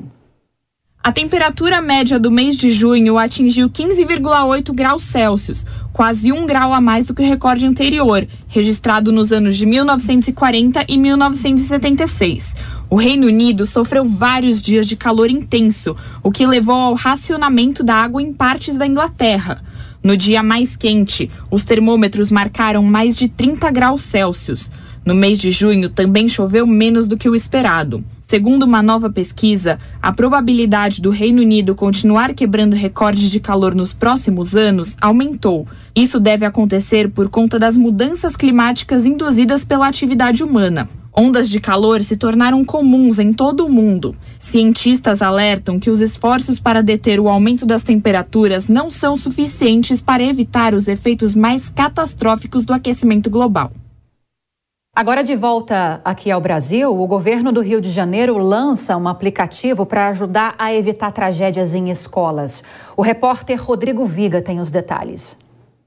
A temperatura média do mês de junho atingiu 15,8 graus Celsius, quase 1 grau a mais do que o recorde anterior, registrado nos anos de 1940 e 1976. O Reino Unido sofreu vários dias de calor intenso, o que levou ao racionamento da água em partes da Inglaterra. No dia mais quente, os termômetros marcaram mais de 30 graus Celsius. No mês de junho, também choveu menos do que o esperado. Segundo uma nova pesquisa, a probabilidade do Reino Unido continuar quebrando recordes de calor nos próximos anos aumentou. Isso deve acontecer por conta das mudanças climáticas induzidas pela atividade humana. Ondas de calor se tornaram comuns em todo o mundo. Cientistas alertam que os esforços para deter o aumento das temperaturas não são suficientes para evitar os efeitos mais catastróficos do aquecimento global. Agora, de volta aqui ao Brasil, o governo do Rio de Janeiro lança um aplicativo para ajudar a evitar tragédias em escolas. O repórter Rodrigo Viga tem os detalhes.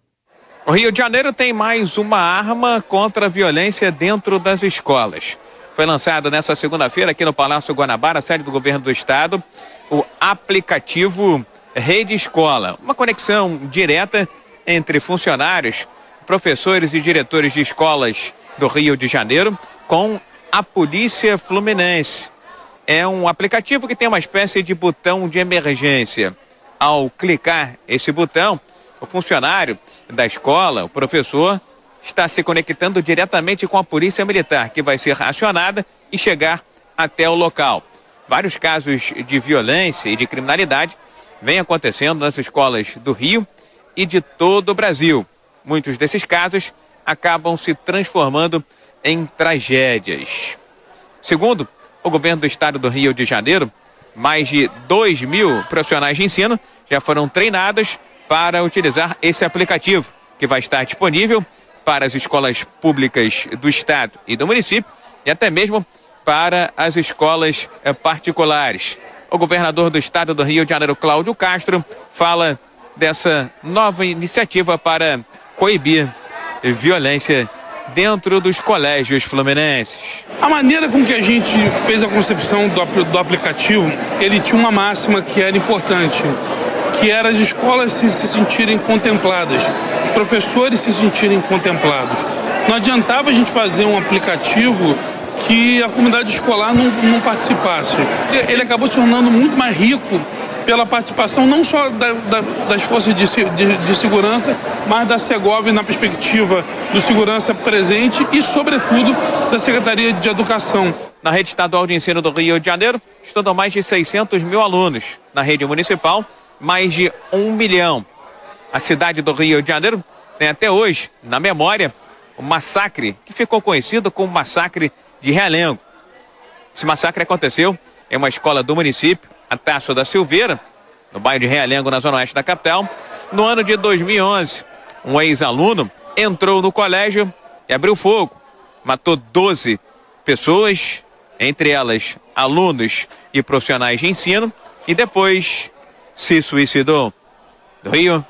O Rio de Janeiro tem mais uma arma contra a violência dentro das escolas. Foi lançado nessa segunda-feira aqui no Palácio Guanabara, sede do governo do estado, o aplicativo Rede Escola. Uma conexão direta entre funcionários, professores e diretores de escolas do Rio de Janeiro com a Polícia Fluminense. É um aplicativo que tem uma espécie de botão de emergência. Ao clicar esse botão, o funcionário da escola, o professor, está se conectando diretamente com a Polícia Militar, que vai ser acionada e chegar até o local. Vários casos de violência e de criminalidade vêm acontecendo nas escolas do Rio e de todo o Brasil. Muitos desses casos acabam se transformando em tragédias. Segundo o governo do estado do Rio de Janeiro, mais de 2.000 profissionais de ensino já foram treinados para utilizar esse aplicativo, que vai estar disponível para as escolas públicas do estado e do município e até mesmo para as escolas particulares. O governador do estado do Rio de Janeiro, Cláudio Castro, fala dessa nova iniciativa para coibir violência dentro dos colégios fluminenses. A maneira com que a gente fez a concepção do aplicativo, ele tinha uma máxima que era importante, que era as escolas se sentirem contempladas, os professores se sentirem contemplados. Não adiantava a gente fazer um aplicativo que a comunidade escolar não participasse. Ele acabou se tornando muito mais rico pela participação não só das forças de segurança, mas da Segov na perspectiva do segurança presente e, sobretudo, da Secretaria de Educação. Na rede estadual de ensino do Rio de Janeiro, estudam mais de 600 mil alunos. Na rede municipal, mais de 1 milhão. A cidade do Rio de Janeiro tem até hoje, na memória, o massacre que ficou conhecido como Massacre de Realengo. Esse massacre aconteceu em uma escola do município, a Tasso da Silveira, no bairro de Realengo, na zona oeste da capital. No ano de 2011, um ex-aluno entrou no colégio e abriu fogo. Matou 12 pessoas, entre elas alunos e profissionais de ensino, e depois se suicidou. Do Rio,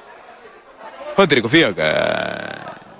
Rodrigo Viga.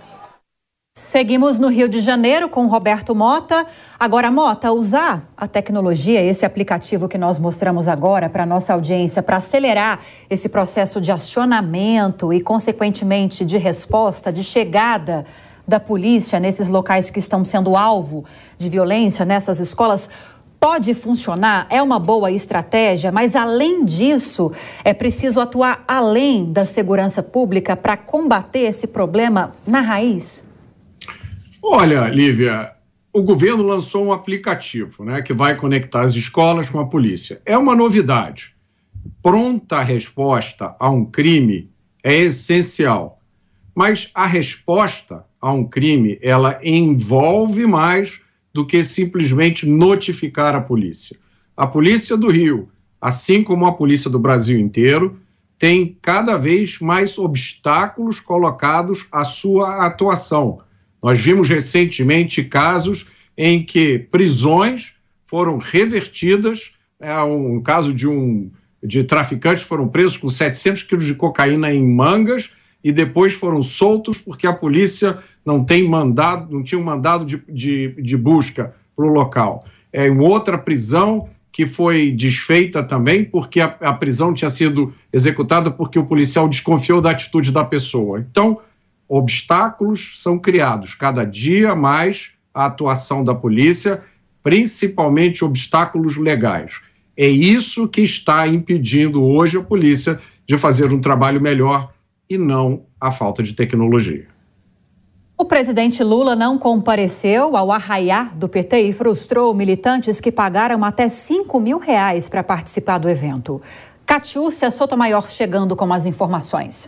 Seguimos no Rio de Janeiro com Roberto Mota. Agora, Mota, usar a tecnologia, esse aplicativo que nós mostramos agora para a nossa audiência, para acelerar esse processo de acionamento e, consequentemente, de resposta, de chegada da polícia nesses locais que estão sendo alvo de violência, nessas escolas, pode funcionar? É uma boa estratégia, mas, além disso, é preciso atuar além da segurança pública para combater esse problema na raiz? Olha, Lívia, o governo lançou um aplicativo, né, que vai conectar as escolas com a polícia. É uma novidade. Pronta resposta a um crime é essencial. Mas a resposta a um crime, ela envolve mais do que simplesmente notificar a polícia. A Polícia do Rio, assim como a Polícia do Brasil inteiro, tem cada vez mais obstáculos colocados à sua atuação. Nós vimos recentemente casos em que prisões foram revertidas, um caso de traficantes que foram presos com 700 quilos de cocaína em mangas e depois foram soltos porque a polícia não tinha um mandado de busca para o local. Em outra prisão que foi desfeita também porque a prisão tinha sido executada porque o policial desconfiou da atitude da pessoa. Então, obstáculos são criados cada dia mais à atuação da polícia, principalmente obstáculos legais. É isso que está impedindo hoje a polícia de fazer um trabalho melhor e não a falta de tecnologia. O presidente Lula não compareceu ao arraiá do PT e frustrou militantes que pagaram até R$5 mil para participar do evento. Catiúcia Sotomayor chegando com as informações.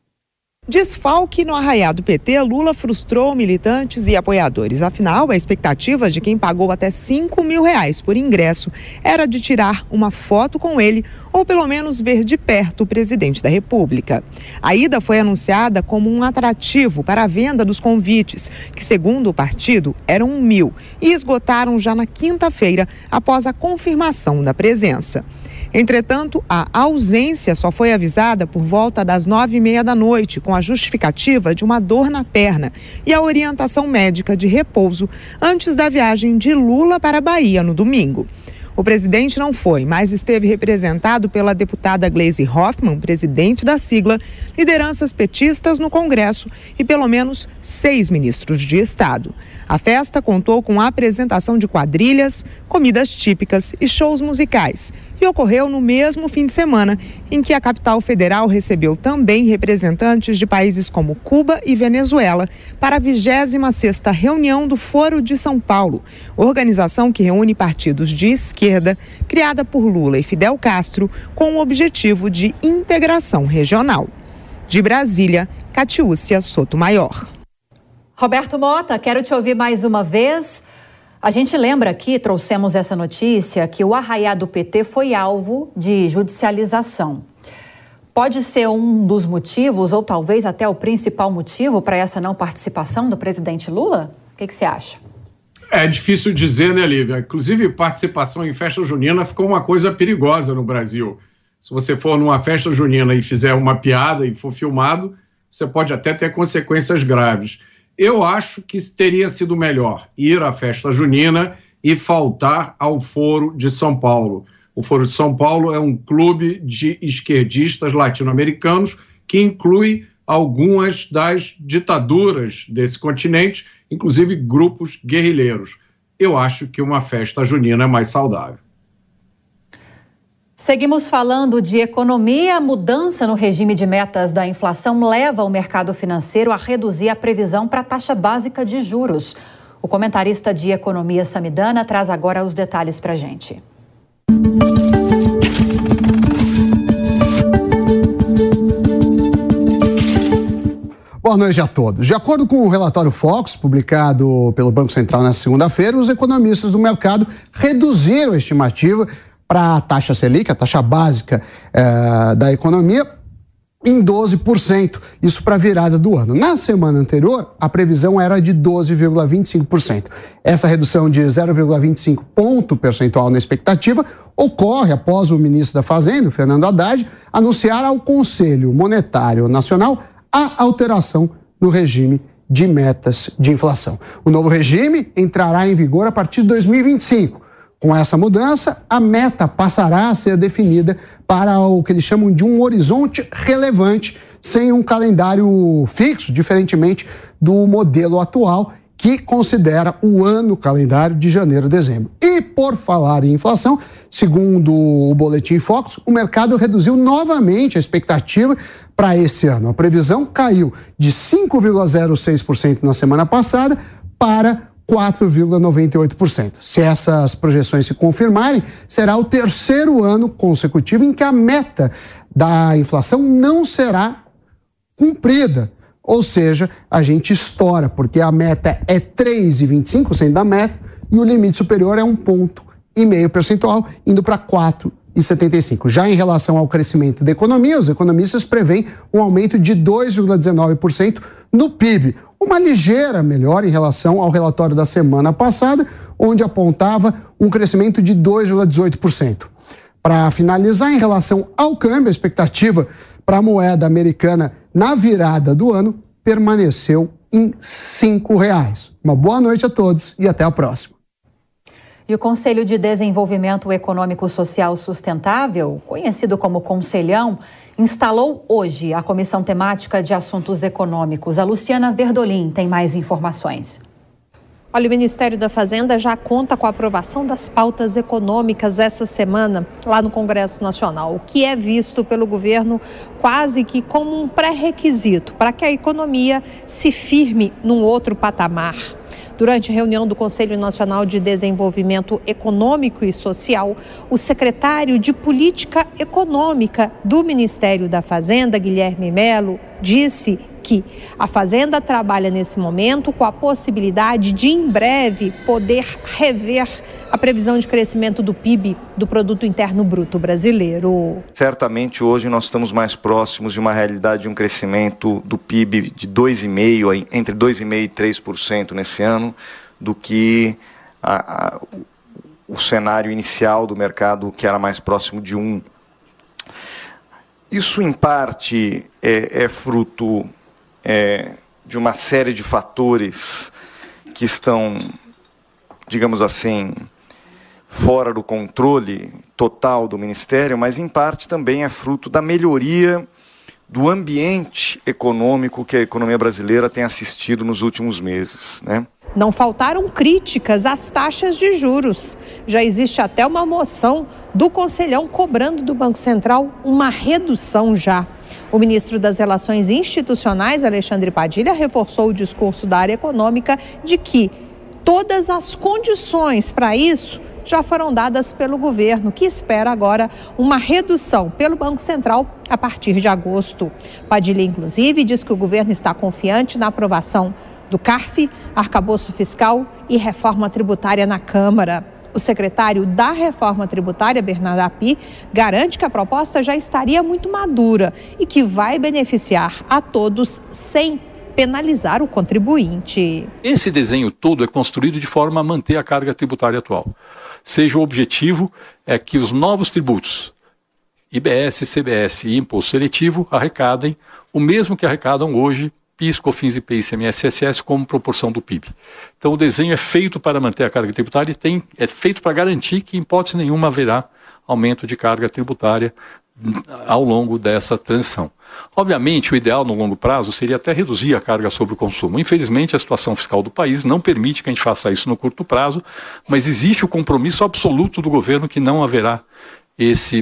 Desfalque no arraiá do PT, Lula frustrou militantes e apoiadores. Afinal, a expectativa de quem pagou até R$5 mil por ingresso era de tirar uma foto com ele ou pelo menos ver de perto o presidente da República. A ida foi anunciada como um atrativo para a venda dos convites, que segundo o partido eram 1.000 e esgotaram já na quinta-feira após a confirmação da presença. Entretanto, a ausência só foi avisada por volta das 21h30 com a justificativa de uma dor na perna e a orientação médica de repouso antes da viagem de Lula para a Bahia no domingo. O presidente não foi, mas esteve representado pela deputada Gleisi Hoffmann, presidente da sigla, lideranças petistas no Congresso e pelo menos 6 ministros de Estado. A festa contou com a apresentação de quadrilhas, comidas típicas e shows musicais e ocorreu no mesmo fim de semana em que a capital federal recebeu também representantes de países como Cuba e Venezuela para a 26ª reunião do Foro de São Paulo, organização que reúne partidos de esquerda, criada por Lula e Fidel Castro, com o objetivo de integração regional. De Brasília, Catiúcia Sotomayor. Roberto Mota, quero te ouvir mais uma vez. A gente lembra aqui, trouxemos essa notícia, que o arraiá do PT foi alvo de judicialização. Pode ser um dos motivos, ou talvez até o principal motivo para essa não participação do presidente Lula? O que você acha? É difícil dizer, né, Lívia? Inclusive, participação em festa junina ficou uma coisa perigosa no Brasil. Se você for numa festa junina e fizer uma piada e for filmado, você pode até ter consequências graves. Eu acho que teria sido melhor ir à festa junina e faltar ao Foro de São Paulo. O Foro de São Paulo é um clube de esquerdistas latino-americanos que inclui algumas das ditaduras desse continente, inclusive grupos guerrilheiros. Eu acho que uma festa junina é mais saudável. Seguimos falando de economia. A mudança no regime de metas da inflação leva o mercado financeiro a reduzir a previsão para a taxa básica de juros. O comentarista de economia Samidana traz agora os detalhes para a gente. Boa noite a todos. De acordo com o relatório Focus, publicado pelo Banco Central na segunda-feira, os economistas do mercado reduziram a estimativa para a taxa Selic, a taxa básica da economia, em 12%, isso para a virada do ano. Na semana anterior, a previsão era de 12,25%. Essa redução de 0,25 ponto percentual na expectativa ocorre após o ministro da Fazenda, Fernando Haddad, anunciar ao Conselho Monetário Nacional a alteração no regime de metas de inflação. O novo regime entrará em vigor a partir de 2025. Com essa mudança, a meta passará a ser definida para o que eles chamam de um horizonte relevante, sem um calendário fixo, diferentemente do modelo atual, que considera o ano calendário de janeiro a dezembro. E por falar em inflação, segundo o Boletim Focus, o mercado reduziu novamente a expectativa para esse ano. A previsão caiu de 5,06% na semana passada para 4,98%. Se essas projeções se confirmarem, será o terceiro ano consecutivo em que a meta da inflação não será cumprida. Ou seja, a gente estoura, porque a meta é 3,25% da meta e o limite superior é 1,5 ponto percentual, indo para 4,25%. 2,75. Já em relação ao crescimento da economia, os economistas preveem um aumento de 2,19% no PIB, uma ligeira melhora em relação ao relatório da semana passada, onde apontava um crescimento de 2,18%. Para finalizar, em relação ao câmbio, a expectativa para a moeda americana na virada do ano permaneceu em R$ 5,00. Uma boa noite a todos e até a próxima. E o Conselho de Desenvolvimento Econômico Social Sustentável, conhecido como Conselhão, instalou hoje a Comissão Temática de Assuntos Econômicos. A Luciana Verdolim tem mais informações. Olha, o Ministério da Fazenda já conta com a aprovação das pautas econômicas essa semana lá no Congresso Nacional, o que é visto pelo governo quase que como um pré-requisito para que a economia se firme num outro patamar. Durante a reunião do Conselho Nacional de Desenvolvimento Econômico e Social, o secretário de Política Econômica do Ministério da Fazenda, Guilherme Melo, disse que a Fazenda trabalha nesse momento com a possibilidade de, em breve, poder rever a previsão de crescimento do PIB, do Produto Interno Bruto brasileiro. Certamente hoje nós estamos mais próximos de uma realidade de um crescimento do PIB de 2,5%, entre 2,5% e 3% nesse ano, do que o cenário inicial do mercado, que era mais próximo de 1%. Isso, em parte, é fruto de uma série de fatores que estão, digamos assim, fora do controle total do Ministério, mas em parte também é fruto da melhoria do ambiente econômico que a economia brasileira tem assistido nos últimos meses, né? Não faltaram críticas às taxas de juros. Já existe até uma moção do Conselhão cobrando do Banco Central uma redução já. O ministro das Relações Institucionais, Alexandre Padilha, reforçou o discurso da área econômica de que todas as condições para isso já foram dadas pelo governo, que espera agora uma redução pelo Banco Central a partir de agosto. Padilha, inclusive, diz que o governo está confiante na aprovação do CARF, arcabouço fiscal e reforma tributária na Câmara. O secretário da Reforma Tributária, Bernardo Api, garante que a proposta já estaria muito madura e que vai beneficiar a todos sem penalizar o contribuinte. Esse desenho todo é construído de forma a manter a carga tributária atual. Seja o objetivo é que os novos tributos, IBS, CBS e Imposto Seletivo, arrecadem o mesmo que arrecadam hoje PIS, COFINS, IPI, ICMS, ISS como proporção do PIB. Então o desenho é feito para manter a carga tributária e é feito para garantir que em hipótese nenhuma haverá aumento de carga tributária ao longo dessa transição. Obviamente, o ideal no longo prazo seria até reduzir a carga sobre o consumo. Infelizmente, a situação fiscal do país não permite que a gente faça isso no curto prazo, mas existe o compromisso absoluto do governo que não haverá esse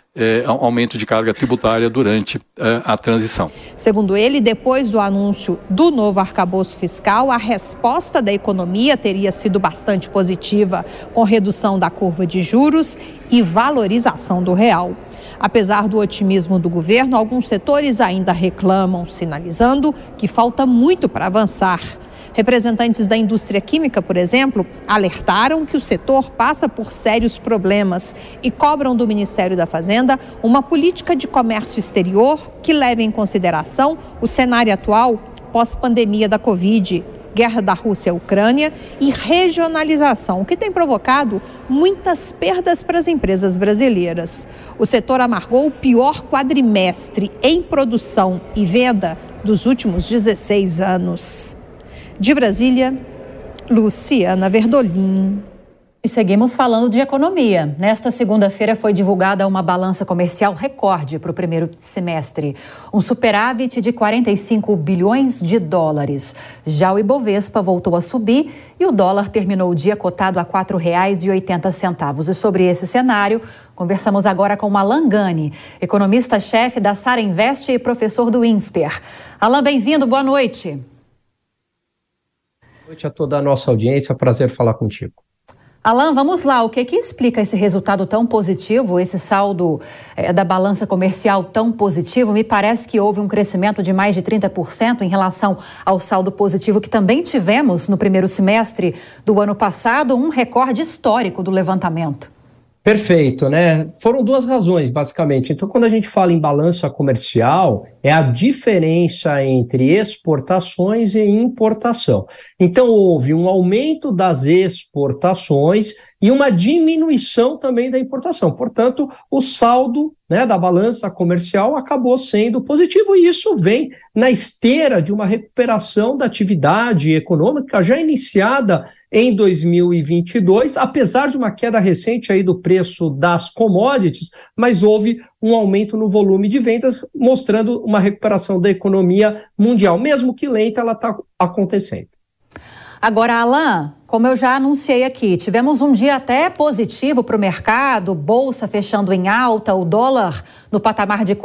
aumento de carga tributária durante a transição. Segundo ele, depois do anúncio do novo arcabouço fiscal, a resposta da economia teria sido bastante positiva, com redução da curva de juros e valorização do real. Apesar do otimismo do governo, alguns setores ainda reclamam, sinalizando que falta muito para avançar. Representantes da indústria química, por exemplo, alertaram que o setor passa por sérios problemas e cobram do Ministério da Fazenda uma política de comércio exterior que leve em consideração o cenário atual pós-pandemia da Covid, guerra da Rússia à Ucrânia e regionalização, o que tem provocado muitas perdas para as empresas brasileiras. O setor amargou o pior quadrimestre em produção e venda dos últimos 16 anos. De Brasília, Luciana Verdolim. E seguimos falando de economia. Nesta segunda-feira foi divulgada uma balança comercial recorde para o primeiro semestre. Um superávit de 45 bilhões de dólares. Já o Ibovespa voltou a subir e o dólar terminou o dia cotado a R$ 4,80. E sobre esse cenário, conversamos agora com Alan Gani, economista-chefe da Sara Invest e professor do INSPER. Alan, bem-vindo, boa noite. Boa noite a toda a nossa audiência, é um prazer falar contigo. Alan, vamos lá, o que explica esse resultado tão positivo, esse saldo da balança comercial tão positivo? Me parece que houve um crescimento de mais de 30% em relação ao saldo positivo que também tivemos no primeiro semestre do ano passado, um recorde histórico do levantamento. Perfeito, né? Foram duas razões, basicamente. Então, quando a gente fala em balança comercial, é a diferença entre exportações e importação. Então, houve um aumento das exportações e uma diminuição também da importação. Portanto, o saldo, né, da balança comercial acabou sendo positivo, e isso vem na esteira de uma recuperação da atividade econômica já iniciada em 2022, apesar de uma queda recente aí do preço das commodities, mas houve um aumento no volume de vendas, mostrando uma recuperação da economia mundial. Mesmo que lenta, ela está acontecendo. Agora, Alain, como eu já anunciei aqui, tivemos um dia até positivo para o mercado, bolsa fechando em alta, o dólar no patamar de R$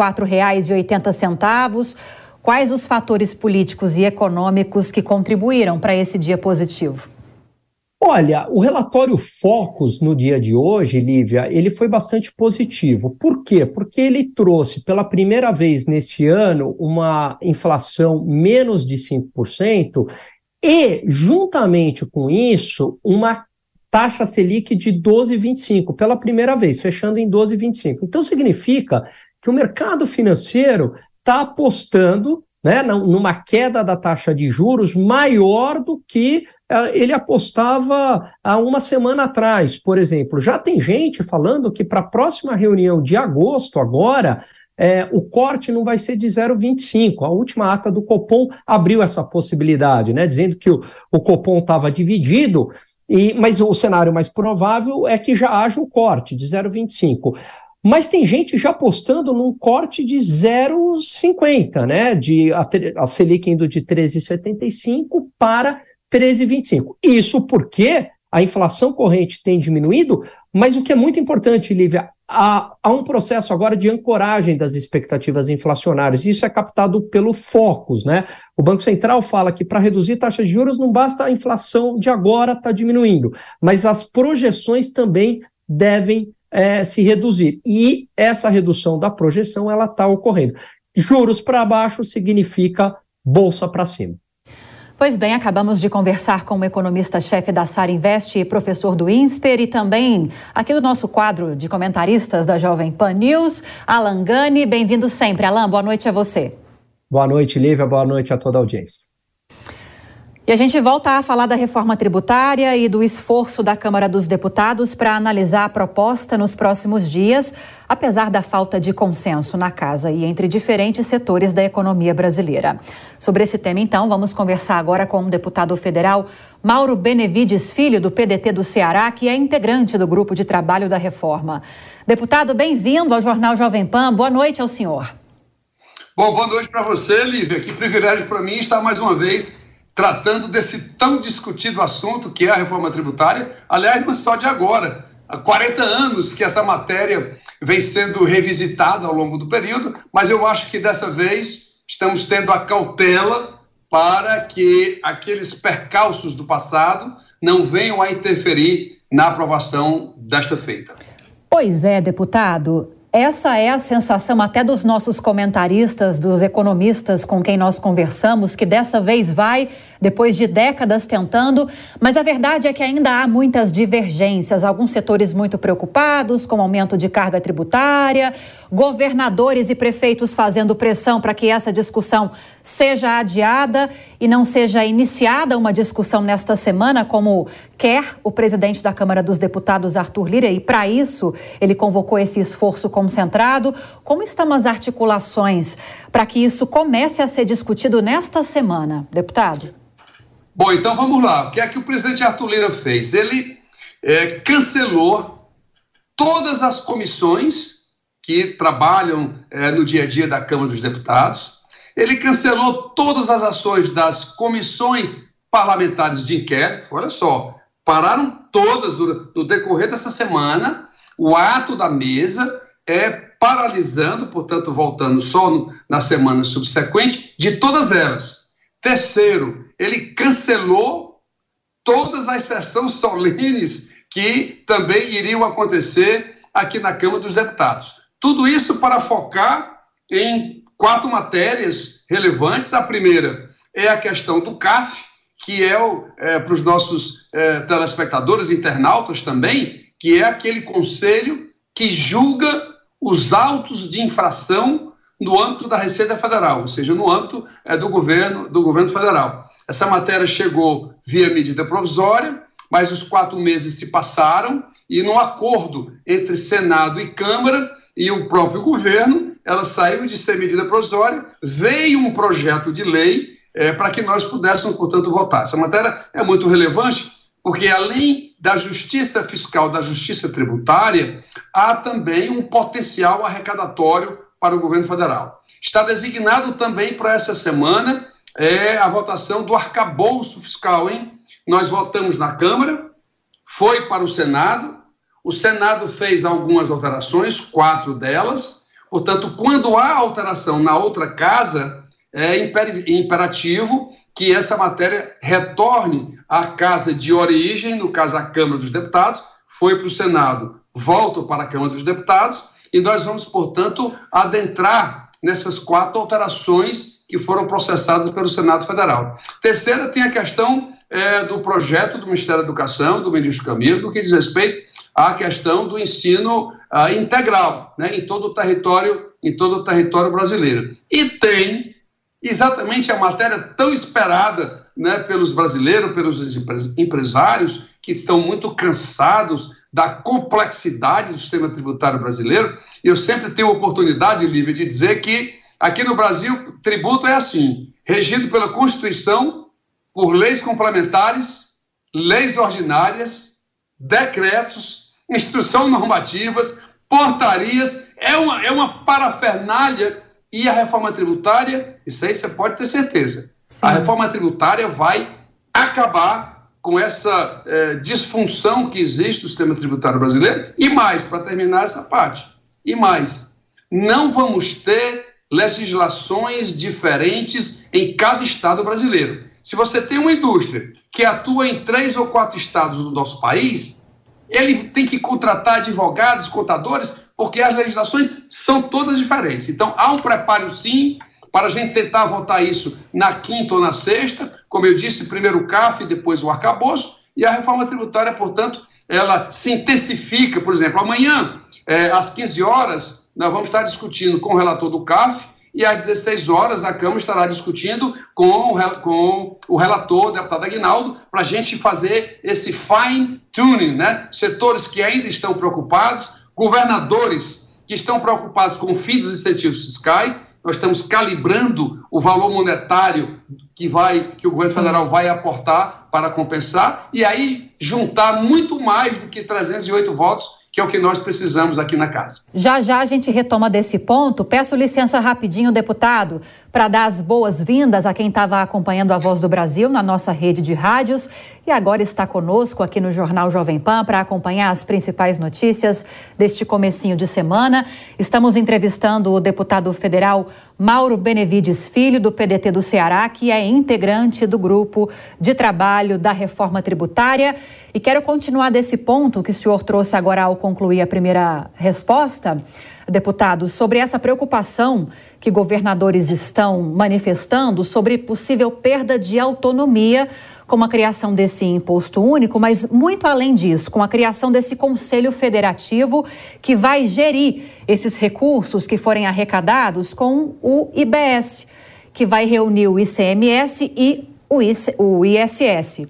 4,80. Quais os fatores políticos e econômicos que contribuíram para esse dia positivo? Olha, o relatório Focus no dia de hoje, Lívia, ele foi bastante positivo. Por quê? Porque ele trouxe pela primeira vez nesse ano uma inflação menos de 5% e, juntamente com isso, uma taxa Selic de 12,25%, pela primeira vez, fechando em 12,25%. Então, significa que o mercado financeiro está apostando, né, numa queda da taxa de juros maior do que ele apostava há uma semana atrás, por exemplo. Já tem gente falando que para a próxima reunião de agosto, agora, o corte não vai ser de 0,25. A última ata do Copom abriu essa possibilidade, né, dizendo que o Copom estava dividido, mas o cenário mais provável é que já haja um corte de 0,25. Mas tem gente já apostando num corte de 0,50, né, a Selic indo de 13,75 para 13,25. Isso porque a inflação corrente tem diminuído, mas o que é muito importante, Lívia, há um processo agora de ancoragem das expectativas inflacionárias. Isso é captado pelo Focus, né? O Banco Central fala que para reduzir taxa de juros não basta a inflação de agora estar diminuindo, mas as projeções também devem se reduzir. E essa redução da projeção ela está ocorrendo. Juros para baixo significa bolsa para cima. Pois bem, acabamos de conversar com o economista-chefe da Sara Invest e professor do INSPER e também aqui do nosso quadro de comentaristas da Jovem Pan News, Alain Gani. Bem-vindo sempre. Alain, boa noite a você. Boa noite, Lívia. Boa noite a toda a audiência. E a gente volta a falar da reforma tributária e do esforço da Câmara dos Deputados para analisar a proposta nos próximos dias, apesar da falta de consenso na casa e entre diferentes setores da economia brasileira. Sobre esse tema, então, vamos conversar agora com o deputado federal Mauro Benevides Filho, do PDT do Ceará, que é integrante do grupo de trabalho da reforma. Deputado, bem-vindo ao Jornal Jovem Pan. Boa noite ao senhor. Bom, boa noite para você, Lívia. Que privilégio para mim estar mais uma vez tratando desse tão discutido assunto que é a reforma tributária. Aliás, não só de agora. Há 40 anos que essa matéria vem sendo revisitada ao longo do período, mas eu acho que dessa vez estamos tendo a cautela para que aqueles percalços do passado não venham a interferir na aprovação desta feita. Pois é, deputado. Essa é a sensação até dos nossos comentaristas, dos economistas com quem nós conversamos, que dessa vez vai, depois de décadas tentando, mas a verdade é que ainda há muitas divergências, alguns setores muito preocupados com o aumento de carga tributária, governadores e prefeitos fazendo pressão para que essa discussão seja adiada e não seja iniciada uma discussão nesta semana, como quer o presidente da Câmara dos Deputados, Arthur Lira, e para isso ele convocou esse esforço concentrado. Como estão as articulações para que isso comece a ser discutido nesta semana, deputado? Bom, então vamos lá. O que é que o presidente Arthur Lira fez? Ele cancelou todas as comissões que trabalham no dia a dia da Câmara dos Deputados. Ele cancelou todas as ações das comissões parlamentares de inquérito. Olha só, pararam todas no decorrer dessa semana. O ato da mesa paralisando, portanto, voltando só na semana subsequente, de todas elas. Terceiro, ele cancelou todas as sessões solenes que também iriam acontecer aqui na Câmara dos Deputados. Tudo isso para focar em 4 matérias relevantes. A primeira é a questão do CAF, que para os nossos telespectadores, internautas também, que é aquele conselho que julga os autos de infração no âmbito da Receita Federal, ou seja, no âmbito do governo federal. Essa matéria chegou via medida provisória, mas os 4 meses se passaram e, num acordo entre Senado e Câmara e o próprio governo, ela saiu de ser medida provisória, veio um projeto de lei para que nós pudéssemos, portanto, votar. Essa matéria é muito relevante, porque além da justiça fiscal, da justiça tributária, há também um potencial arrecadatório para o governo federal. Está designado também para essa semana a votação do arcabouço fiscal, hein? Nós votamos na Câmara, foi para o Senado fez algumas alterações, 4 delas, portanto, quando há alteração na outra casa, é imperativo que essa matéria retorne à casa de origem, no caso a Câmara dos Deputados, foi para o Senado, volta para a Câmara dos Deputados, e nós vamos, portanto, adentrar nessas 4 alterações que foram processadas pelo Senado Federal. Terceira, tem a questão do projeto do Ministério da Educação, do ministro Camilo, do que diz respeito à questão do ensino integral, né, em todo o território brasileiro. E tem exatamente a matéria tão esperada, né, pelos brasileiros, pelos empresários, que estão muito cansados da complexidade do sistema tributário brasileiro. E eu sempre tenho a oportunidade, Lívia, de dizer que aqui no Brasil, tributo é assim, regido pela Constituição, por leis complementares, leis ordinárias, decretos, instruções normativas, portarias, é uma parafernália. E a reforma tributária, isso aí você pode ter certeza, sim, a reforma tributária vai acabar com essa disfunção que existe no sistema tributário brasileiro. E mais, para terminar essa parte, não vamos ter legislações diferentes em cada estado brasileiro. Se você tem uma indústria que atua em 3 ou 4 estados do nosso país, ele tem que contratar advogados, contadores, porque as legislações são todas diferentes. Então, há um preparo, sim, para a gente tentar votar isso na quinta ou na sexta, como eu disse, primeiro o CAF e depois o arcabouço, e a reforma tributária, portanto, ela se intensifica. Por exemplo, amanhã, às 15 horas, nós vamos estar discutindo com o relator do CAF, e às 16 horas a Câmara estará discutindo com o relator, o deputado Aguinaldo, para a gente fazer esse fine-tuning, né? Setores que ainda estão preocupados, governadores que estão preocupados com o fim dos incentivos fiscais. Nós estamos calibrando o valor monetário que o governo federal vai aportar para compensar, e aí juntar muito mais do que 308 votos, que é o que nós precisamos aqui na casa. Já a gente retoma desse ponto. Peço licença rapidinho, deputado, para dar as boas-vindas a quem estava acompanhando a Voz do Brasil na nossa rede de rádios e agora está conosco aqui no Jornal Jovem Pan para acompanhar as principais notícias deste comecinho de semana. Estamos entrevistando o deputado federal Mauro Benevides Filho, do PDT do Ceará, que é integrante do grupo de trabalho da reforma tributária. E quero continuar desse ponto que o senhor trouxe agora ao concluir a primeira resposta, deputado, sobre essa preocupação que governadores estão manifestando sobre possível perda de autonomia com a criação desse imposto único, mas muito além disso, com a criação desse Conselho Federativo que vai gerir esses recursos que forem arrecadados com o IBS, que vai reunir o ICMS e o ISS.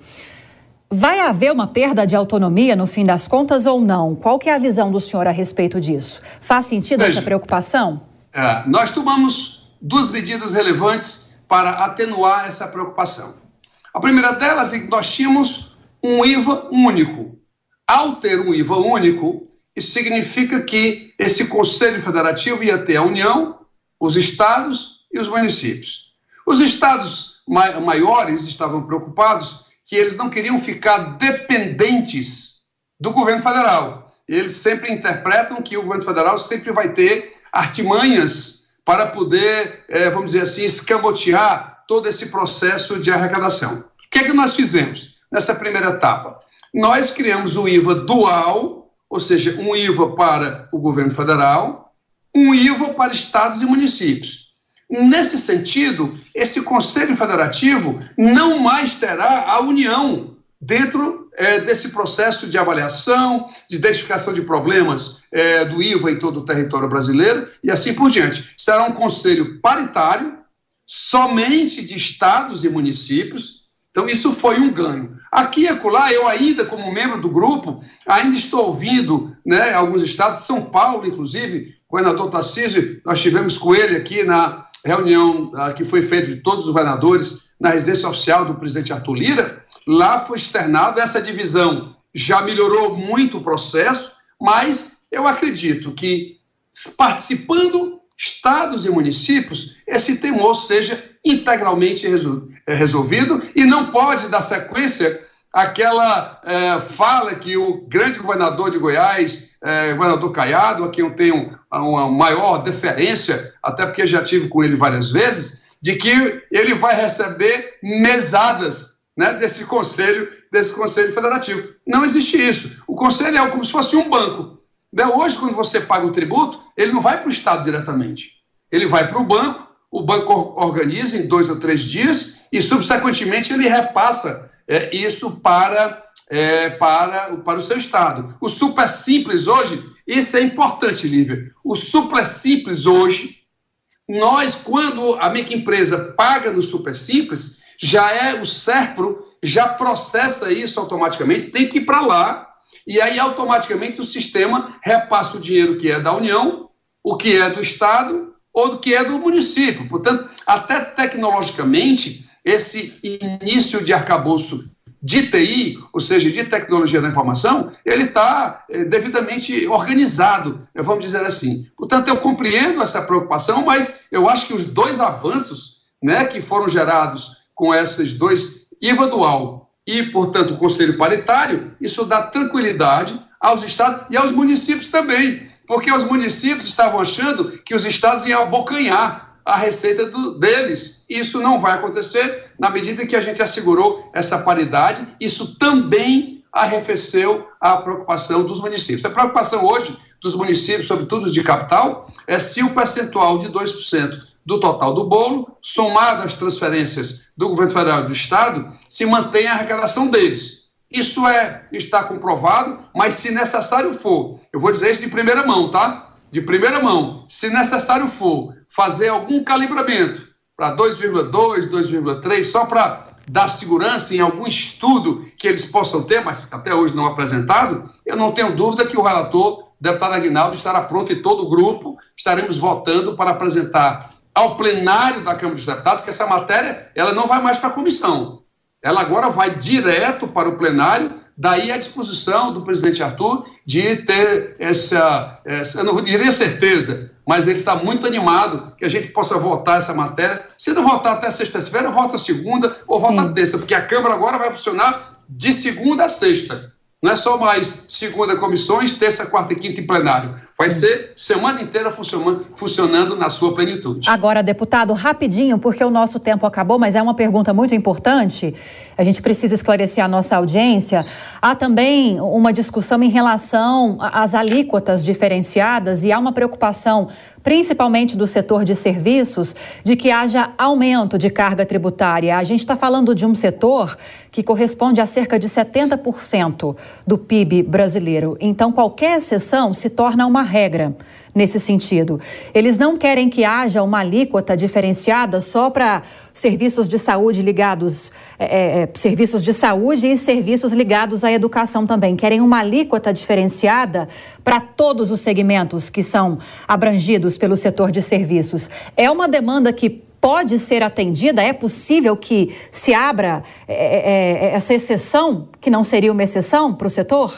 Vai haver uma perda de autonomia no fim das contas ou não? Qual que é a visão do senhor a respeito disso? Faz sentido essa preocupação? Nós tomamos 2 medidas relevantes para atenuar essa preocupação. A primeira delas é que nós tínhamos um IVA único. Ao ter um IVA único, isso significa que esse Conselho Federativo ia ter a União, os estados e os municípios. Os estados maiores estavam preocupados que eles não queriam ficar dependentes do governo federal. Eles sempre interpretam que o governo federal sempre vai ter artimanhas para poder, vamos dizer assim, escamotear todo esse processo de arrecadação. O que é que nós fizemos nessa primeira etapa? Nós criamos o IVA dual, ou seja, um IVA para o governo federal, um IVA para estados e municípios. Nesse sentido, esse Conselho Federativo não mais terá a União dentro desse processo de avaliação, de identificação de problemas do IVA em todo o território brasileiro e assim por diante. Será um conselho paritário, somente de estados e municípios. Então, isso foi um ganho. Aqui e acolá, eu ainda, como membro do grupo, ainda estou ouvindo, né, alguns estados, São Paulo, inclusive, o governador Tarcísio, nós tivemos com ele aqui na reunião que foi feita de todos os governadores na residência oficial do presidente Arthur Lira. Lá foi externado essa divisão. Já melhorou muito o processo, mas eu acredito que, participando estados e municípios, esse temor seja integralmente resolvido e não pode dar sequência àquela fala que o grande governador de Goiás, governador Caiado, a quem eu tenho uma maior deferência, até porque já tive com ele várias vezes, de que ele vai receber mesadas, né, desse conselho federativo. Não existe isso. O conselho é como se fosse um banco. Hoje, quando você paga o tributo, ele não vai para o Estado diretamente. Ele vai para o banco organiza em 2 ou 3 dias e, subsequentemente, ele repassa isso para o seu Estado. O Super Simples hoje, isso é importante, Lívia, o Super Simples hoje, quando a microempresa paga no Super Simples, o SERPRO já processa isso automaticamente, tem que ir para lá, e aí automaticamente o sistema repassa o dinheiro que é da União, o que é do Estado ou do que é do município. Portanto, até tecnologicamente, esse início de arcabouço de TI, ou seja, de tecnologia da informação, ele está devidamente organizado, vamos dizer assim. Portanto, eu compreendo essa preocupação, mas eu acho que os 2 avanços, né, que foram gerados com esses 2, IVA dual e, portanto, o Conselho Paritário, isso dá tranquilidade aos estados e aos municípios também, porque os municípios estavam achando que os estados iam abocanhar a receita deles. Isso não vai acontecer na medida em que a gente assegurou essa paridade. Isso também arrefeceu a preocupação dos municípios. A preocupação hoje dos municípios, sobretudo os de capital, é se o percentual de 2% do total do bolo, somado às transferências do governo federal e do Estado, se mantém a arrecadação deles. Isso está comprovado, mas se necessário for, eu vou dizer isso de primeira mão, tá? De primeira mão, se necessário for fazer algum calibramento para 2,2, 2,3, só para dar segurança em algum estudo que eles possam ter, mas até hoje não apresentado, eu não tenho dúvida que o relator, deputado Aguinaldo, estará pronto e todo o grupo estaremos votando para apresentar ao plenário da Câmara dos Deputados, que essa matéria ela não vai mais para a comissão. Ela agora vai direto para o plenário, daí a disposição do presidente Arthur de ter eu não diria certeza, mas ele está muito animado que a gente possa votar essa matéria. Se não votar até sexta-feira, vota segunda ou vota terça, porque a Câmara agora vai funcionar de segunda a sexta. Não é só mais segunda comissões, terça, quarta e quinta em plenário. Vai ser semana inteira funcionando na sua plenitude. Agora, deputado, rapidinho, porque o nosso tempo acabou, mas é uma pergunta muito importante. A gente precisa esclarecer a nossa audiência. Há também uma discussão em relação às alíquotas diferenciadas e há uma preocupação, principalmente do setor de serviços, de que haja aumento de carga tributária. A gente está falando de um setor que corresponde a cerca de 70% do PIB brasileiro. Então, qualquer exceção se torna uma regra nesse sentido. Eles não querem que haja uma alíquota diferenciada só para serviços de saúde ligados, serviços de saúde e serviços ligados à educação também. Querem uma alíquota diferenciada para todos os segmentos que são abrangidos pelo setor de serviços. É uma demanda que pode ser atendida? É possível que se abra essa exceção, que não seria uma exceção para o setor?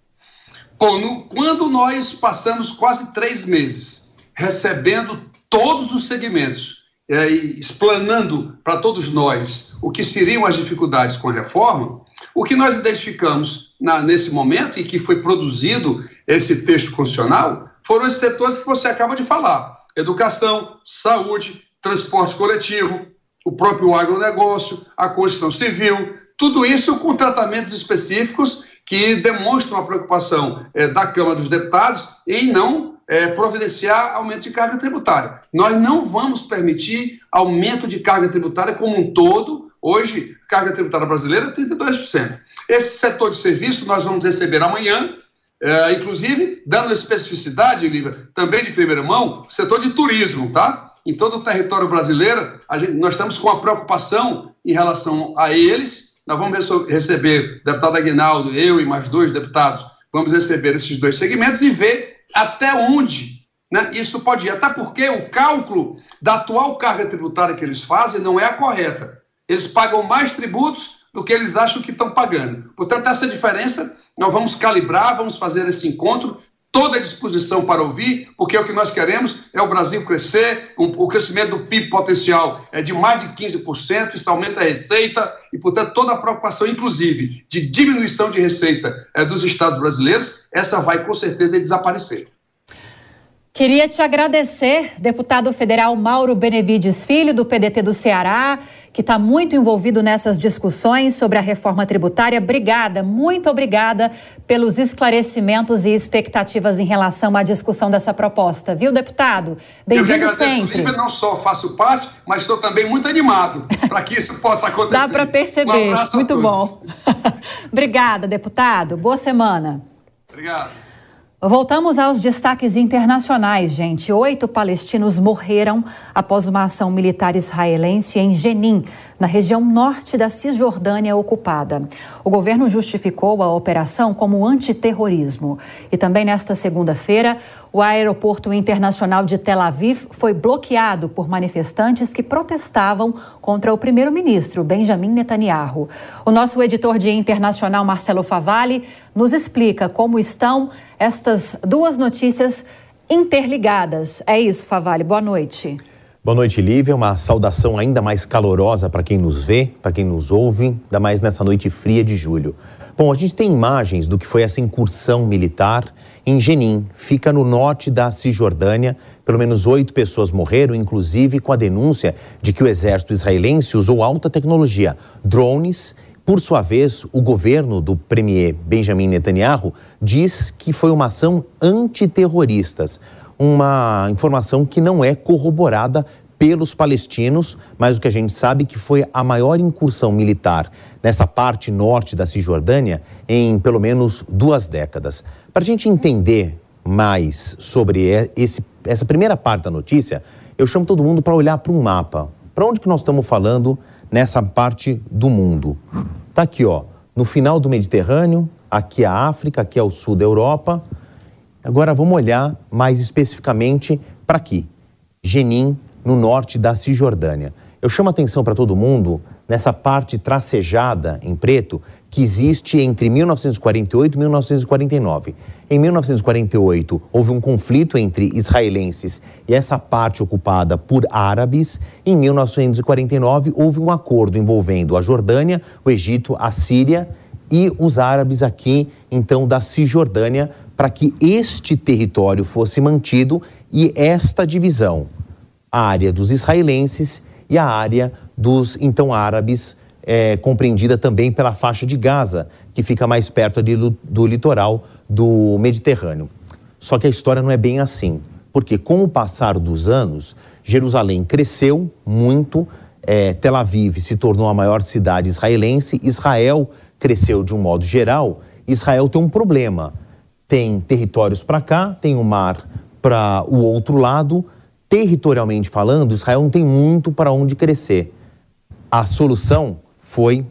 Bom, quando nós passamos quase 3 meses recebendo todos os segmentos, explanando para todos nós o que seriam as dificuldades com a reforma, o que nós identificamos nesse momento e que foi produzido esse texto constitucional foram esses setores que você acaba de falar: educação, saúde, transporte coletivo, o próprio agronegócio, a construção civil, tudo isso com tratamentos específicos que demonstram a preocupação da Câmara dos Deputados em não providenciar aumento de carga tributária. Nós não vamos permitir aumento de carga tributária como um todo Hoje, a carga tributária brasileira é 32%. Esse setor de serviço nós vamos receber amanhã, inclusive, dando especificidade, Lívia, também de primeira mão, o setor de turismo, tá? Em todo o território brasileiro, nós estamos com uma preocupação em relação a eles. Nós vamos receber, deputado Aguinaldo, eu e mais 2 deputados, vamos receber esses 2 segmentos e ver até onde, né, isso pode ir. Até porque o cálculo da atual carga tributária que eles fazem não é a correta. Eles pagam mais tributos do que eles acham que estão pagando. Portanto, essa diferença nós vamos calibrar, vamos fazer esse encontro, toda a disposição para ouvir, porque o que nós queremos é o Brasil crescer, o crescimento do PIB potencial é de mais de 15%, isso aumenta a receita e, portanto, toda a preocupação, inclusive, de diminuição de receita dos estados brasileiros, essa vai com certeza desaparecer. Queria te agradecer, deputado federal Mauro Benevides Filho, do PDT do Ceará, que está muito envolvido nessas discussões sobre a reforma tributária. Obrigada, muito obrigada pelos esclarecimentos e expectativas em relação à discussão dessa proposta. Viu, deputado? Bem-vindo sempre. Eu não só faço parte, mas estou também muito animado para que isso possa acontecer. Dá para perceber. Um abraço muito a todos. Bom. Obrigada, deputado. Boa semana. Obrigado. Voltamos aos destaques internacionais, gente. 8 palestinos morreram após uma ação militar israelense em Jenin, na região norte da Cisjordânia ocupada. O governo justificou a operação como antiterrorismo. E também nesta segunda-feira, o aeroporto internacional de Tel Aviv foi bloqueado por manifestantes que protestavam contra o primeiro-ministro Benjamin Netanyahu. O nosso editor de internacional, Marcelo Favalli, nos explica como estão estas 2 notícias interligadas. É isso, Favalli. Boa noite. Boa noite, Lívia. Uma saudação ainda mais calorosa para quem nos vê, para quem nos ouve, ainda mais nessa noite fria de julho. Bom, a gente tem imagens do que foi essa incursão militar em Jenin. Fica no norte da Cisjordânia. Pelo menos 8 pessoas morreram, inclusive com a denúncia de que o exército israelense usou alta tecnologia, drones. Por sua vez, o governo do premier Benjamin Netanyahu diz que foi uma ação antiterroristas, uma informação que não é corroborada pelos palestinos, mas o que a gente sabe é que foi a maior incursão militar nessa parte norte da Cisjordânia em pelo menos 2 décadas. Para a gente entender mais sobre essa primeira parte da notícia, eu chamo todo mundo para olhar para um mapa. Para onde que nós estamos falando nessa parte do mundo? Tá aqui, ó, no final do Mediterrâneo, aqui a África, aqui é o sul da Europa. Agora vamos olhar mais especificamente para aqui, Jenin, no norte da Cisjordânia. Eu chamo a atenção para todo mundo nessa parte tracejada em preto que existe entre 1948 e 1949. Em 1948, houve um conflito entre israelenses e essa parte ocupada por árabes. Em 1949, houve um acordo envolvendo a Jordânia, o Egito, a Síria e os árabes aqui, então, da Cisjordânia, para que este território fosse mantido e esta divisão, a área dos israelenses e a área dos, então, árabes, compreendida também pela faixa de Gaza, que fica mais perto ali do litoral do Mediterrâneo. Só que a história não é bem assim, porque com o passar dos anos, Jerusalém cresceu muito, Tel Aviv se tornou a maior cidade israelense, Israel cresceu de um modo geral. Israel tem um problema, tem territórios para cá, tem o mar para o outro lado. Territorialmente falando, Israel não tem muito para onde crescer. A solução foi,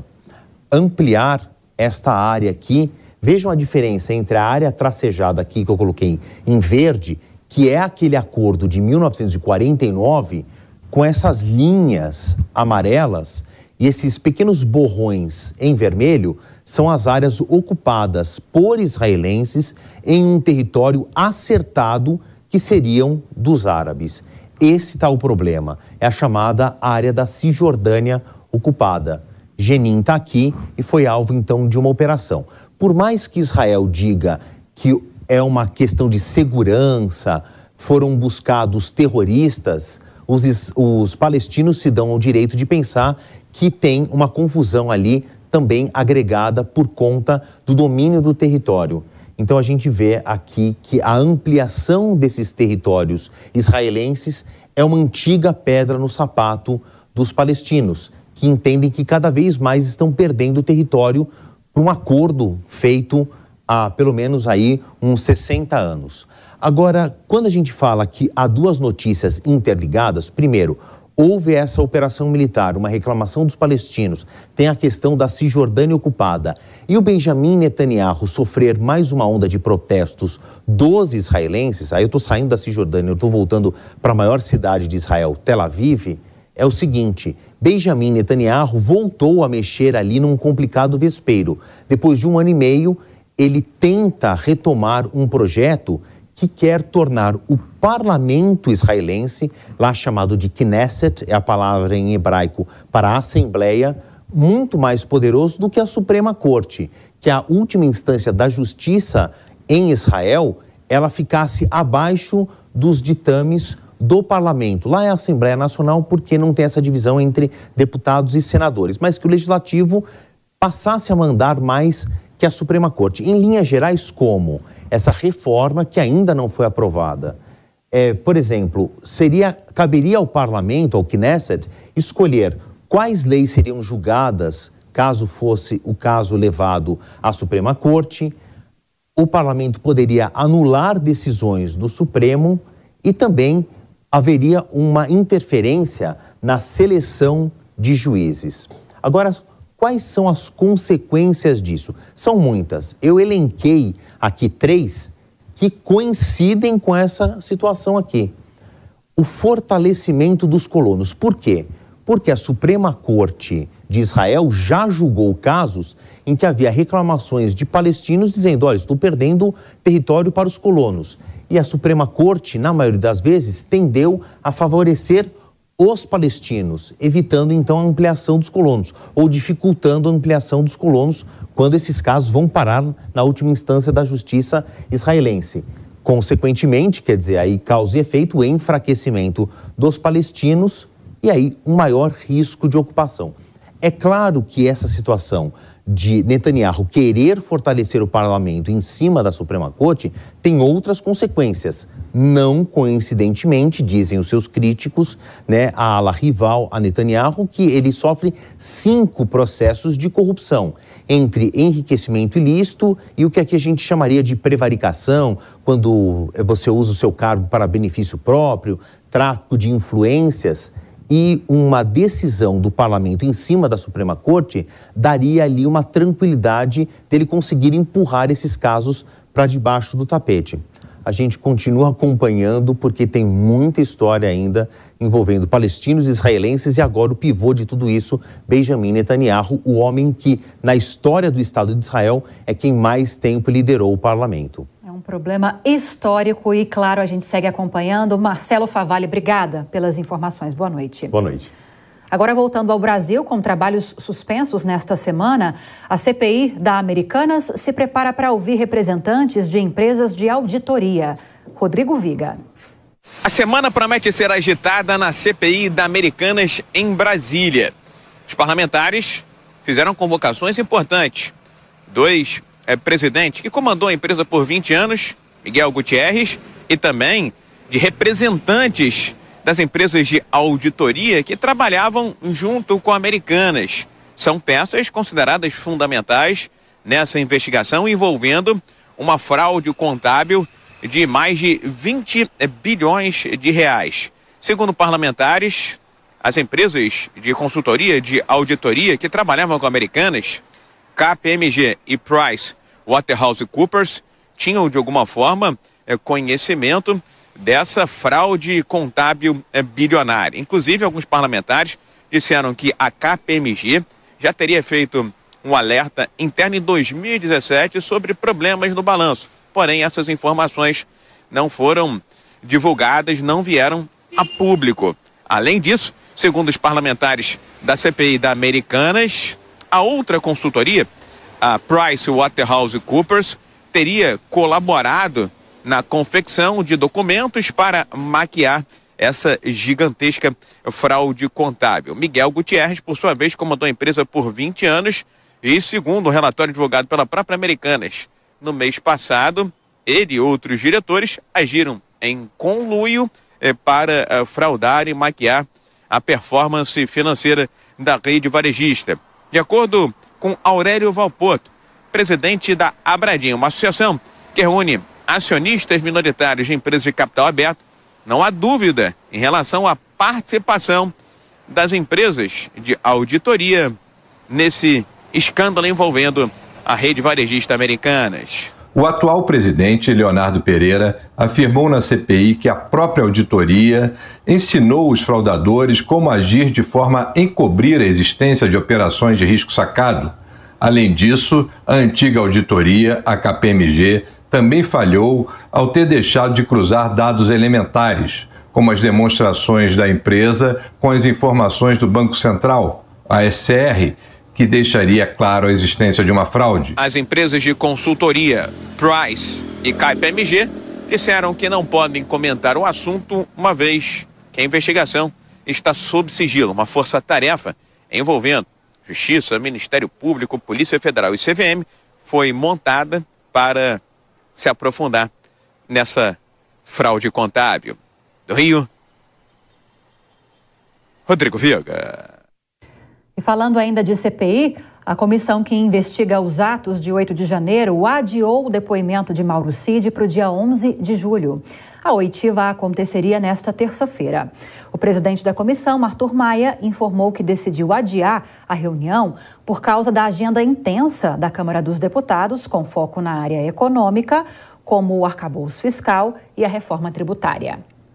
ampliar esta área aqui. Vejam a diferença entre a área tracejada aqui, que eu coloquei em verde, que é aquele acordo de 1949, com essas linhas amarelas, e esses pequenos borrões em vermelho são as áreas ocupadas por israelenses em um território acertado que seriam dos árabes. Esse está o problema, é a chamada área da Cisjordânia ocupada. Jenin está aqui e foi alvo então de uma operação. Por mais que Israel diga que é uma questão de segurança, foram buscados terroristas, os palestinos se dão ao direito de pensar que tem uma confusão ali também agregada por conta do domínio do território. Então a gente vê aqui que a ampliação desses territórios israelenses é uma antiga pedra no sapato dos palestinos, que entendem que cada vez mais estão perdendo território por um acordo feito há pelo menos aí uns 60 anos. Agora, quando a gente fala que há duas notícias interligadas, primeiro, houve essa operação militar, uma reclamação dos palestinos, tem a questão da Cisjordânia ocupada e o Benjamin Netanyahu sofrer mais uma onda de protestos dos israelenses, aí eu estou saindo da Cisjordânia, eu estou voltando para a maior cidade de Israel, Tel Aviv, é o seguinte, Benjamin Netanyahu voltou a mexer ali num complicado vespeiro. Depois de 1 ano e meio, ele tenta retomar um projeto que quer tornar o parlamento israelense, lá chamado de Knesset, é a palavra em hebraico para assembleia, muito mais poderoso do que a Suprema Corte, que a última instância da justiça em Israel, ela ficasse abaixo dos ditames do parlamento. Lá é a Assembleia Nacional porque não tem essa divisão entre deputados e senadores, mas que o legislativo passasse a mandar mais que a Suprema Corte. Em linhas gerais, como essa reforma que ainda não foi aprovada. Por exemplo, caberia ao parlamento, ao Knesset, escolher quais leis seriam julgadas caso fosse o caso levado à Suprema Corte. O parlamento poderia anular decisões do Supremo e também haveria uma interferência na seleção de juízes. Agora, quais são as consequências disso? São muitas. Eu elenquei aqui 3 que coincidem com essa situação aqui. O fortalecimento dos colonos. Por quê? Porque a Suprema Corte de Israel já julgou casos em que havia reclamações de palestinos dizendo, olha, estou perdendo território para os colonos. E a Suprema Corte, na maioria das vezes, tendeu a favorecer os palestinos, evitando então a ampliação dos colonos, ou dificultando a ampliação dos colonos quando esses casos vão parar na última instância da justiça israelense. Consequentemente, quer dizer, aí causa e efeito o enfraquecimento dos palestinos e aí um maior risco de ocupação. É claro que essa situação de Netanyahu querer fortalecer o parlamento em cima da Suprema Corte tem outras consequências. Não coincidentemente, dizem os seus críticos, a ala rival a Netanyahu, que ele sofre 5 processos de corrupção, entre enriquecimento ilícito e o que aqui a gente chamaria de prevaricação, quando você usa o seu cargo para benefício próprio, tráfico de influências. E uma decisão do parlamento em cima da Suprema Corte daria ali uma tranquilidade dele conseguir empurrar esses casos para debaixo do tapete. A gente continua acompanhando porque tem muita história ainda envolvendo palestinos e israelenses e agora o pivô de tudo isso, Benjamin Netanyahu, o homem que na história do Estado de Israel é quem mais tempo liderou o parlamento. É um problema histórico e, claro, a gente segue acompanhando. Marcelo Favalli, obrigada pelas informações. Boa noite. Boa noite. Agora, voltando ao Brasil, com trabalhos suspensos nesta semana, a CPI da Americanas se prepara para ouvir representantes de empresas de auditoria. Rodrigo Viga. A semana promete ser agitada na CPI da Americanas em Brasília. Os parlamentares fizeram convocações importantes. 2 presidente que comandou a empresa por 20 anos, Miguel Gutierrez, e também de representantes das empresas de auditoria que trabalhavam junto com Americanas. São peças consideradas fundamentais nessa investigação envolvendo uma fraude contábil de mais de 20 bilhões de reais. Segundo parlamentares, as empresas de consultoria, de auditoria que trabalhavam com Americanas, KPMG e PricewaterhouseCoopers, tinham de alguma forma conhecimento dessa fraude contábil bilionária. Inclusive, alguns parlamentares disseram que a KPMG já teria feito um alerta interno em 2017 sobre problemas no balanço. Porém, essas informações não foram divulgadas, não vieram a público. Além disso, segundo os parlamentares da CPI da Americanas, a outra consultoria, a PricewaterhouseCoopers, teria colaborado na confecção de documentos para maquiar essa gigantesca fraude contábil. Miguel Gutierrez, por sua vez, comandou a empresa por 20 anos e, segundo o relatório divulgado pela própria Americanas no mês passado, ele e outros diretores agiram em conluio para fraudar e maquiar a performance financeira da rede varejista. De acordo com Aurélio Valpoto, presidente da Abradim, uma associação que reúne acionistas minoritários de empresas de capital aberto, não há dúvida em relação à participação das empresas de auditoria nesse escândalo envolvendo a rede varejista Americanas. O atual presidente, Leonardo Pereira, afirmou na CPI que a própria auditoria ensinou os fraudadores como agir de forma a encobrir a existência de operações de risco sacado. Além disso, a antiga auditoria, a KPMG, também falhou ao ter deixado de cruzar dados elementares, como as demonstrações da empresa com as informações do Banco Central, a SCR, que deixaria claro a existência de uma fraude. As empresas de consultoria Price e KPMG disseram que não podem comentar o assunto, uma vez que a investigação está sob sigilo. Uma força-tarefa envolvendo Justiça, Ministério Público, Polícia Federal e CVM foi montada para se aprofundar nessa fraude contábil. Do Rio, Rodrigo Viga. E falando ainda de CPI, a comissão que investiga os atos de 8 de janeiro adiou o depoimento de Mauro Cid para o dia 11 de julho. A oitiva aconteceria nesta terça-feira. O presidente da comissão, Arthur Maia, informou que decidiu adiar a reunião por causa da agenda intensa da Câmara dos Deputados, com foco na área econômica, como o arcabouço fiscal e a reforma tributária.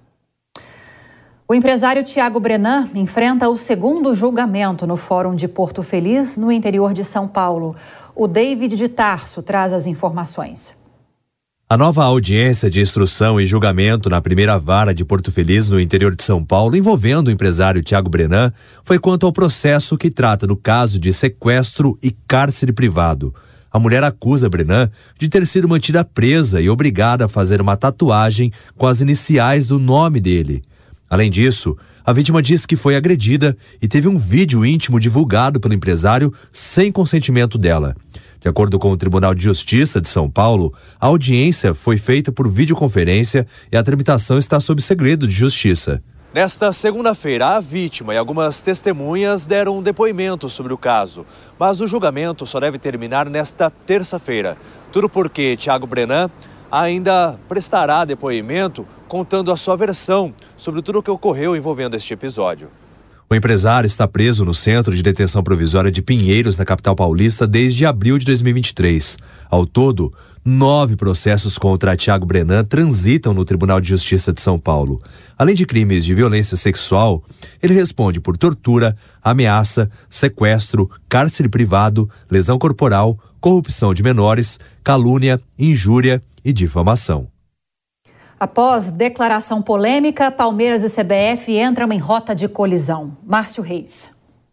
O empresário Tiago Brenan enfrenta o segundo julgamento no Fórum de Porto Feliz, no interior de São Paulo. O David de Tarso traz as informações. A nova audiência de instrução e julgamento na primeira vara de Porto Feliz, no interior de São Paulo, envolvendo o empresário Tiago Brenan, foi quanto ao processo que trata do caso de sequestro e cárcere privado. A mulher acusa Brenan de ter sido mantida presa e obrigada a fazer uma tatuagem com as iniciais do nome dele. Além disso, a vítima diz que foi agredida e teve um vídeo íntimo divulgado pelo empresário sem consentimento dela. De acordo com o Tribunal de Justiça de São Paulo, a audiência foi feita por videoconferência e a tramitação está sob segredo de justiça. Nesta segunda-feira, a vítima e algumas testemunhas deram um depoimento sobre o caso, mas o julgamento só deve terminar nesta terça-feira. Tudo porque Tiago Brenan ainda prestará depoimento contando a sua versão sobre tudo o que ocorreu envolvendo este episódio. O empresário está preso no Centro de Detenção Provisória de Pinheiros, na capital paulista, desde abril de 2023. Ao todo, 9 processos contra Tiago Brenan transitam no Tribunal de Justiça de São Paulo. Além de crimes de violência sexual, ele responde por tortura, ameaça, sequestro, cárcere privado, lesão corporal, corrupção de menores, calúnia, injúria e difamação. Após declaração polêmica, Palmeiras e CBF entram em rota de colisão. Márcio Reis.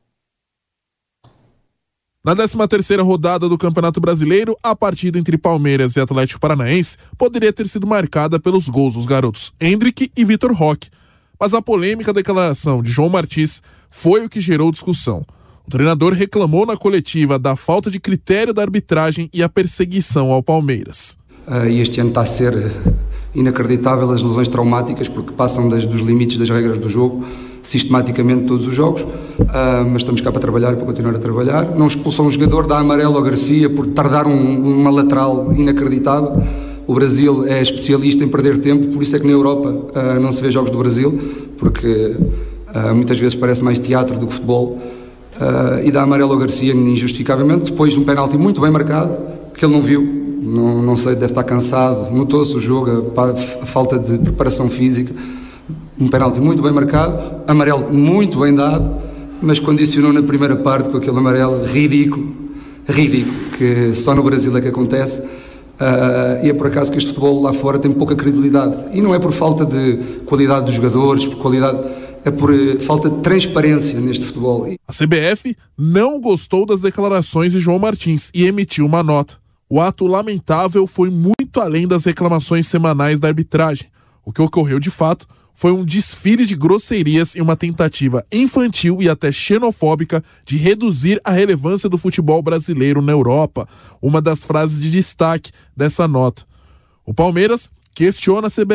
Na 13ª rodada do Campeonato Brasileiro, a partida entre Palmeiras e Atlético Paranaense poderia ter sido marcada pelos gols dos garotos Endrick e Vitor Roque. Mas a polêmica declaração de João Martins foi o que gerou discussão. O treinador reclamou na coletiva da falta de critério da arbitragem e a perseguição ao Palmeiras. E este ano está a ser inacreditável as lesões traumáticas, porque passam dos limites das regras do jogo, sistematicamente todos os jogos, mas estamos cá para trabalhar e para continuar a trabalhar. Não expulsam um jogador, dá amarelo ao Garcia por tardar uma lateral inacreditável. O Brasil é especialista em perder tempo, por isso é que na Europa não se vê jogos do Brasil, porque muitas vezes parece mais teatro do que futebol, e dá amarelo ao Garcia injustificavelmente, depois de um penalti muito bem marcado, que ele não viu. Não sei, deve estar cansado, notou-se o jogo, a falta de preparação física, um penalti muito bem marcado, amarelo muito bem dado, mas condicionou na primeira parte com aquele amarelo ridículo, que só no Brasil é que acontece, e é por acaso que este futebol lá fora tem pouca credibilidade, e não é por falta de qualidade dos jogadores, é por falta de transparência neste futebol. A CBF não gostou das declarações de João Martins e emitiu uma nota. O ato lamentável foi muito além das reclamações semanais da arbitragem. O que ocorreu de fato foi um desfile de grosserias e uma tentativa infantil e até xenofóbica de reduzir a relevância do futebol brasileiro na Europa, uma das frases de destaque dessa nota. O Palmeiras questiona a CBF,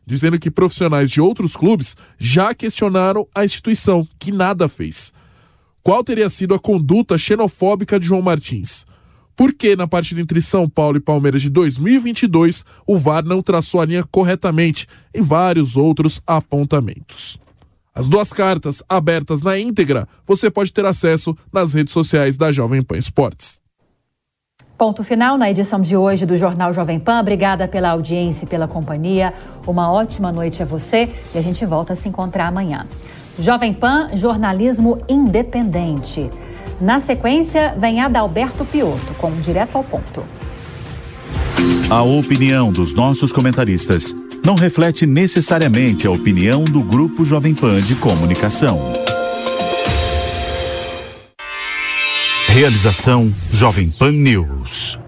dizendo que profissionais de outros clubes já questionaram a instituição, que nada fez. Qual teria sido a conduta xenofóbica de João Martins? Por que na partida entre São Paulo e Palmeiras de 2022 o VAR não traçou a linha corretamente e vários outros apontamentos? As 2 cartas abertas na íntegra você pode ter acesso nas redes sociais da Jovem Pan Esportes. Ponto final na edição de hoje do Jornal Jovem Pan. Obrigada pela audiência e pela companhia. Uma ótima noite a você e a gente volta a se encontrar amanhã. Jovem Pan, jornalismo independente. Na sequência, vem Adalberto Piotto com Direto ao Ponto. A opinião dos nossos comentaristas não reflete necessariamente a opinião do Grupo Jovem Pan de Comunicação. Realização Jovem Pan News.